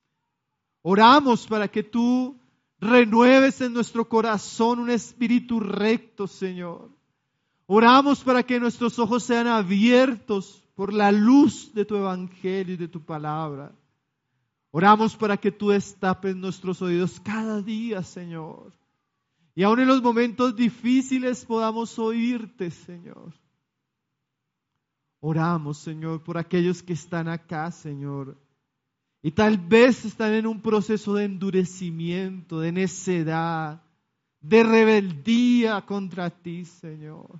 Oramos para que tú renueves en nuestro corazón un espíritu recto, Señor. Oramos para que nuestros ojos sean abiertos por la luz de tu evangelio y de tu palabra. Oramos para que tú destapes nuestros oídos cada día, Señor. Y aun en los momentos difíciles podamos oírte, Señor. Oramos, Señor, por aquellos que están acá, Señor. Y tal vez están en un proceso de endurecimiento, de necedad, de rebeldía contra ti, Señor.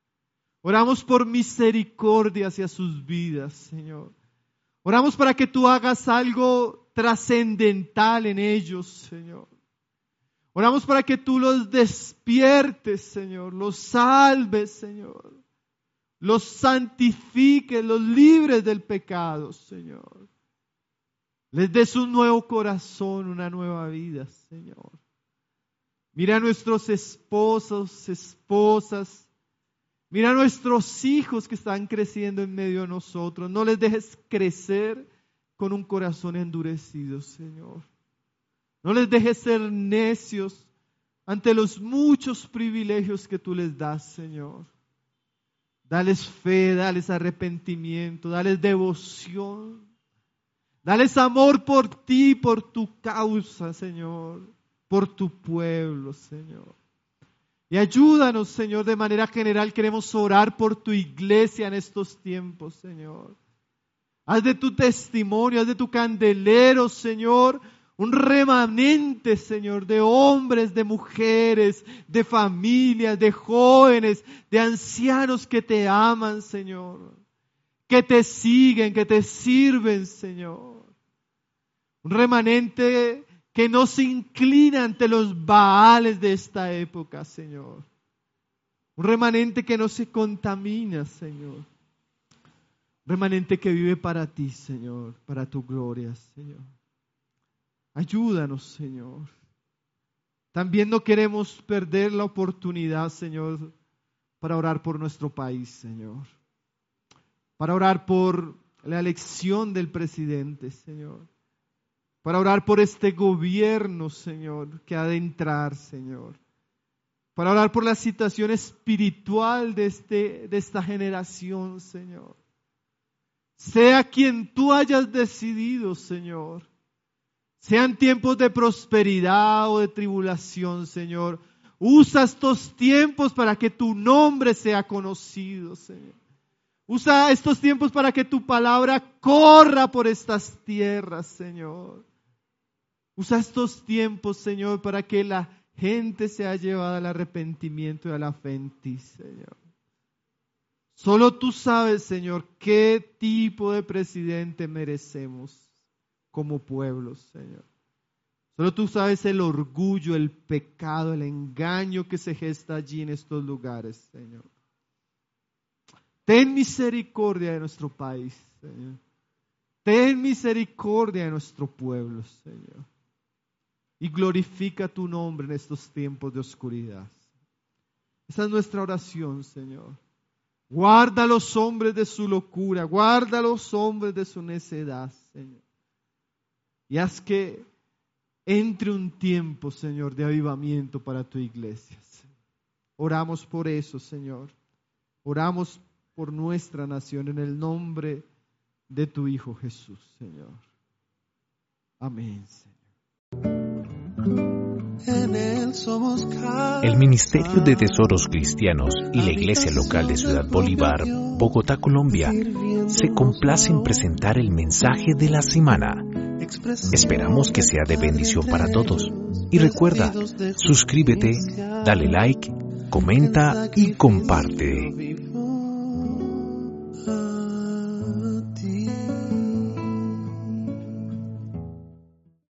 Oramos por misericordia hacia sus vidas, Señor. Oramos para que tú hagas algo trascendental en ellos, Señor. Oramos para que tú los despiertes, Señor, los salves, Señor. Los santifiques, los libres del pecado, Señor. Les des un nuevo corazón, una nueva vida, Señor. Mira a nuestros esposos, esposas. Mira a nuestros hijos que están creciendo en medio de nosotros. No les dejes crecer con un corazón endurecido, Señor. No les dejes ser necios ante los muchos privilegios que tú les das, Señor. Dales fe, dales arrepentimiento, dales devoción. Dales amor por ti, por tu causa, Señor. Por tu pueblo, Señor. Y ayúdanos, Señor, de manera general queremos orar por tu iglesia en estos tiempos, Señor. Haz de tu testimonio, haz de tu candelero, Señor, un remanente, Señor, de hombres, de mujeres, de familias, de jóvenes, de ancianos que te aman, Señor. Que te siguen, que te sirven, Señor. Un remanente que no se inclina ante los baales de esta época, Señor. Un remanente que no se contamina, Señor. Un remanente que vive para ti, Señor, para tu gloria, Señor. Ayúdanos, Señor. También no queremos perder la oportunidad, Señor, para orar por nuestro país, Señor. Para orar por la elección del presidente, Señor. Para orar por este gobierno, Señor, que ha de entrar, Señor. Para orar por la situación espiritual de, este, de esta generación, Señor. Sea quien tú hayas decidido, Señor. Sean tiempos de prosperidad o de tribulación, Señor. Usa estos tiempos para que tu nombre sea conocido, Señor. Usa estos tiempos para que tu palabra corra por estas tierras, Señor. Usa estos tiempos, Señor, para que la gente sea llevada al arrepentimiento y a la fe en ti, Señor. Solo tú sabes, Señor, qué tipo de presidente merecemos como pueblo, Señor. Solo tú sabes el orgullo, el pecado, el engaño que se gesta allí en estos lugares, Señor. Ten misericordia de nuestro país, Señor. Ten misericordia de nuestro pueblo, Señor. Y glorifica tu nombre en estos tiempos de oscuridad. Esa es nuestra oración, Señor. Guarda a los hombres de su locura, guarda a los hombres de su necedad, Señor. Y haz que entre un tiempo, Señor, de avivamiento para tu iglesia. Oramos por eso, Señor. Oramos por nuestra nación en el nombre de tu Hijo Jesús, Señor. Amén, Señor. El Ministerio de Tesoros Cristianos y la Iglesia Local de Ciudad Bolívar, Bogotá, Colombia, se complace en presentar el mensaje de la semana. Esperamos que sea de bendición para todos. Y recuerda, suscríbete, dale like, comenta y comparte.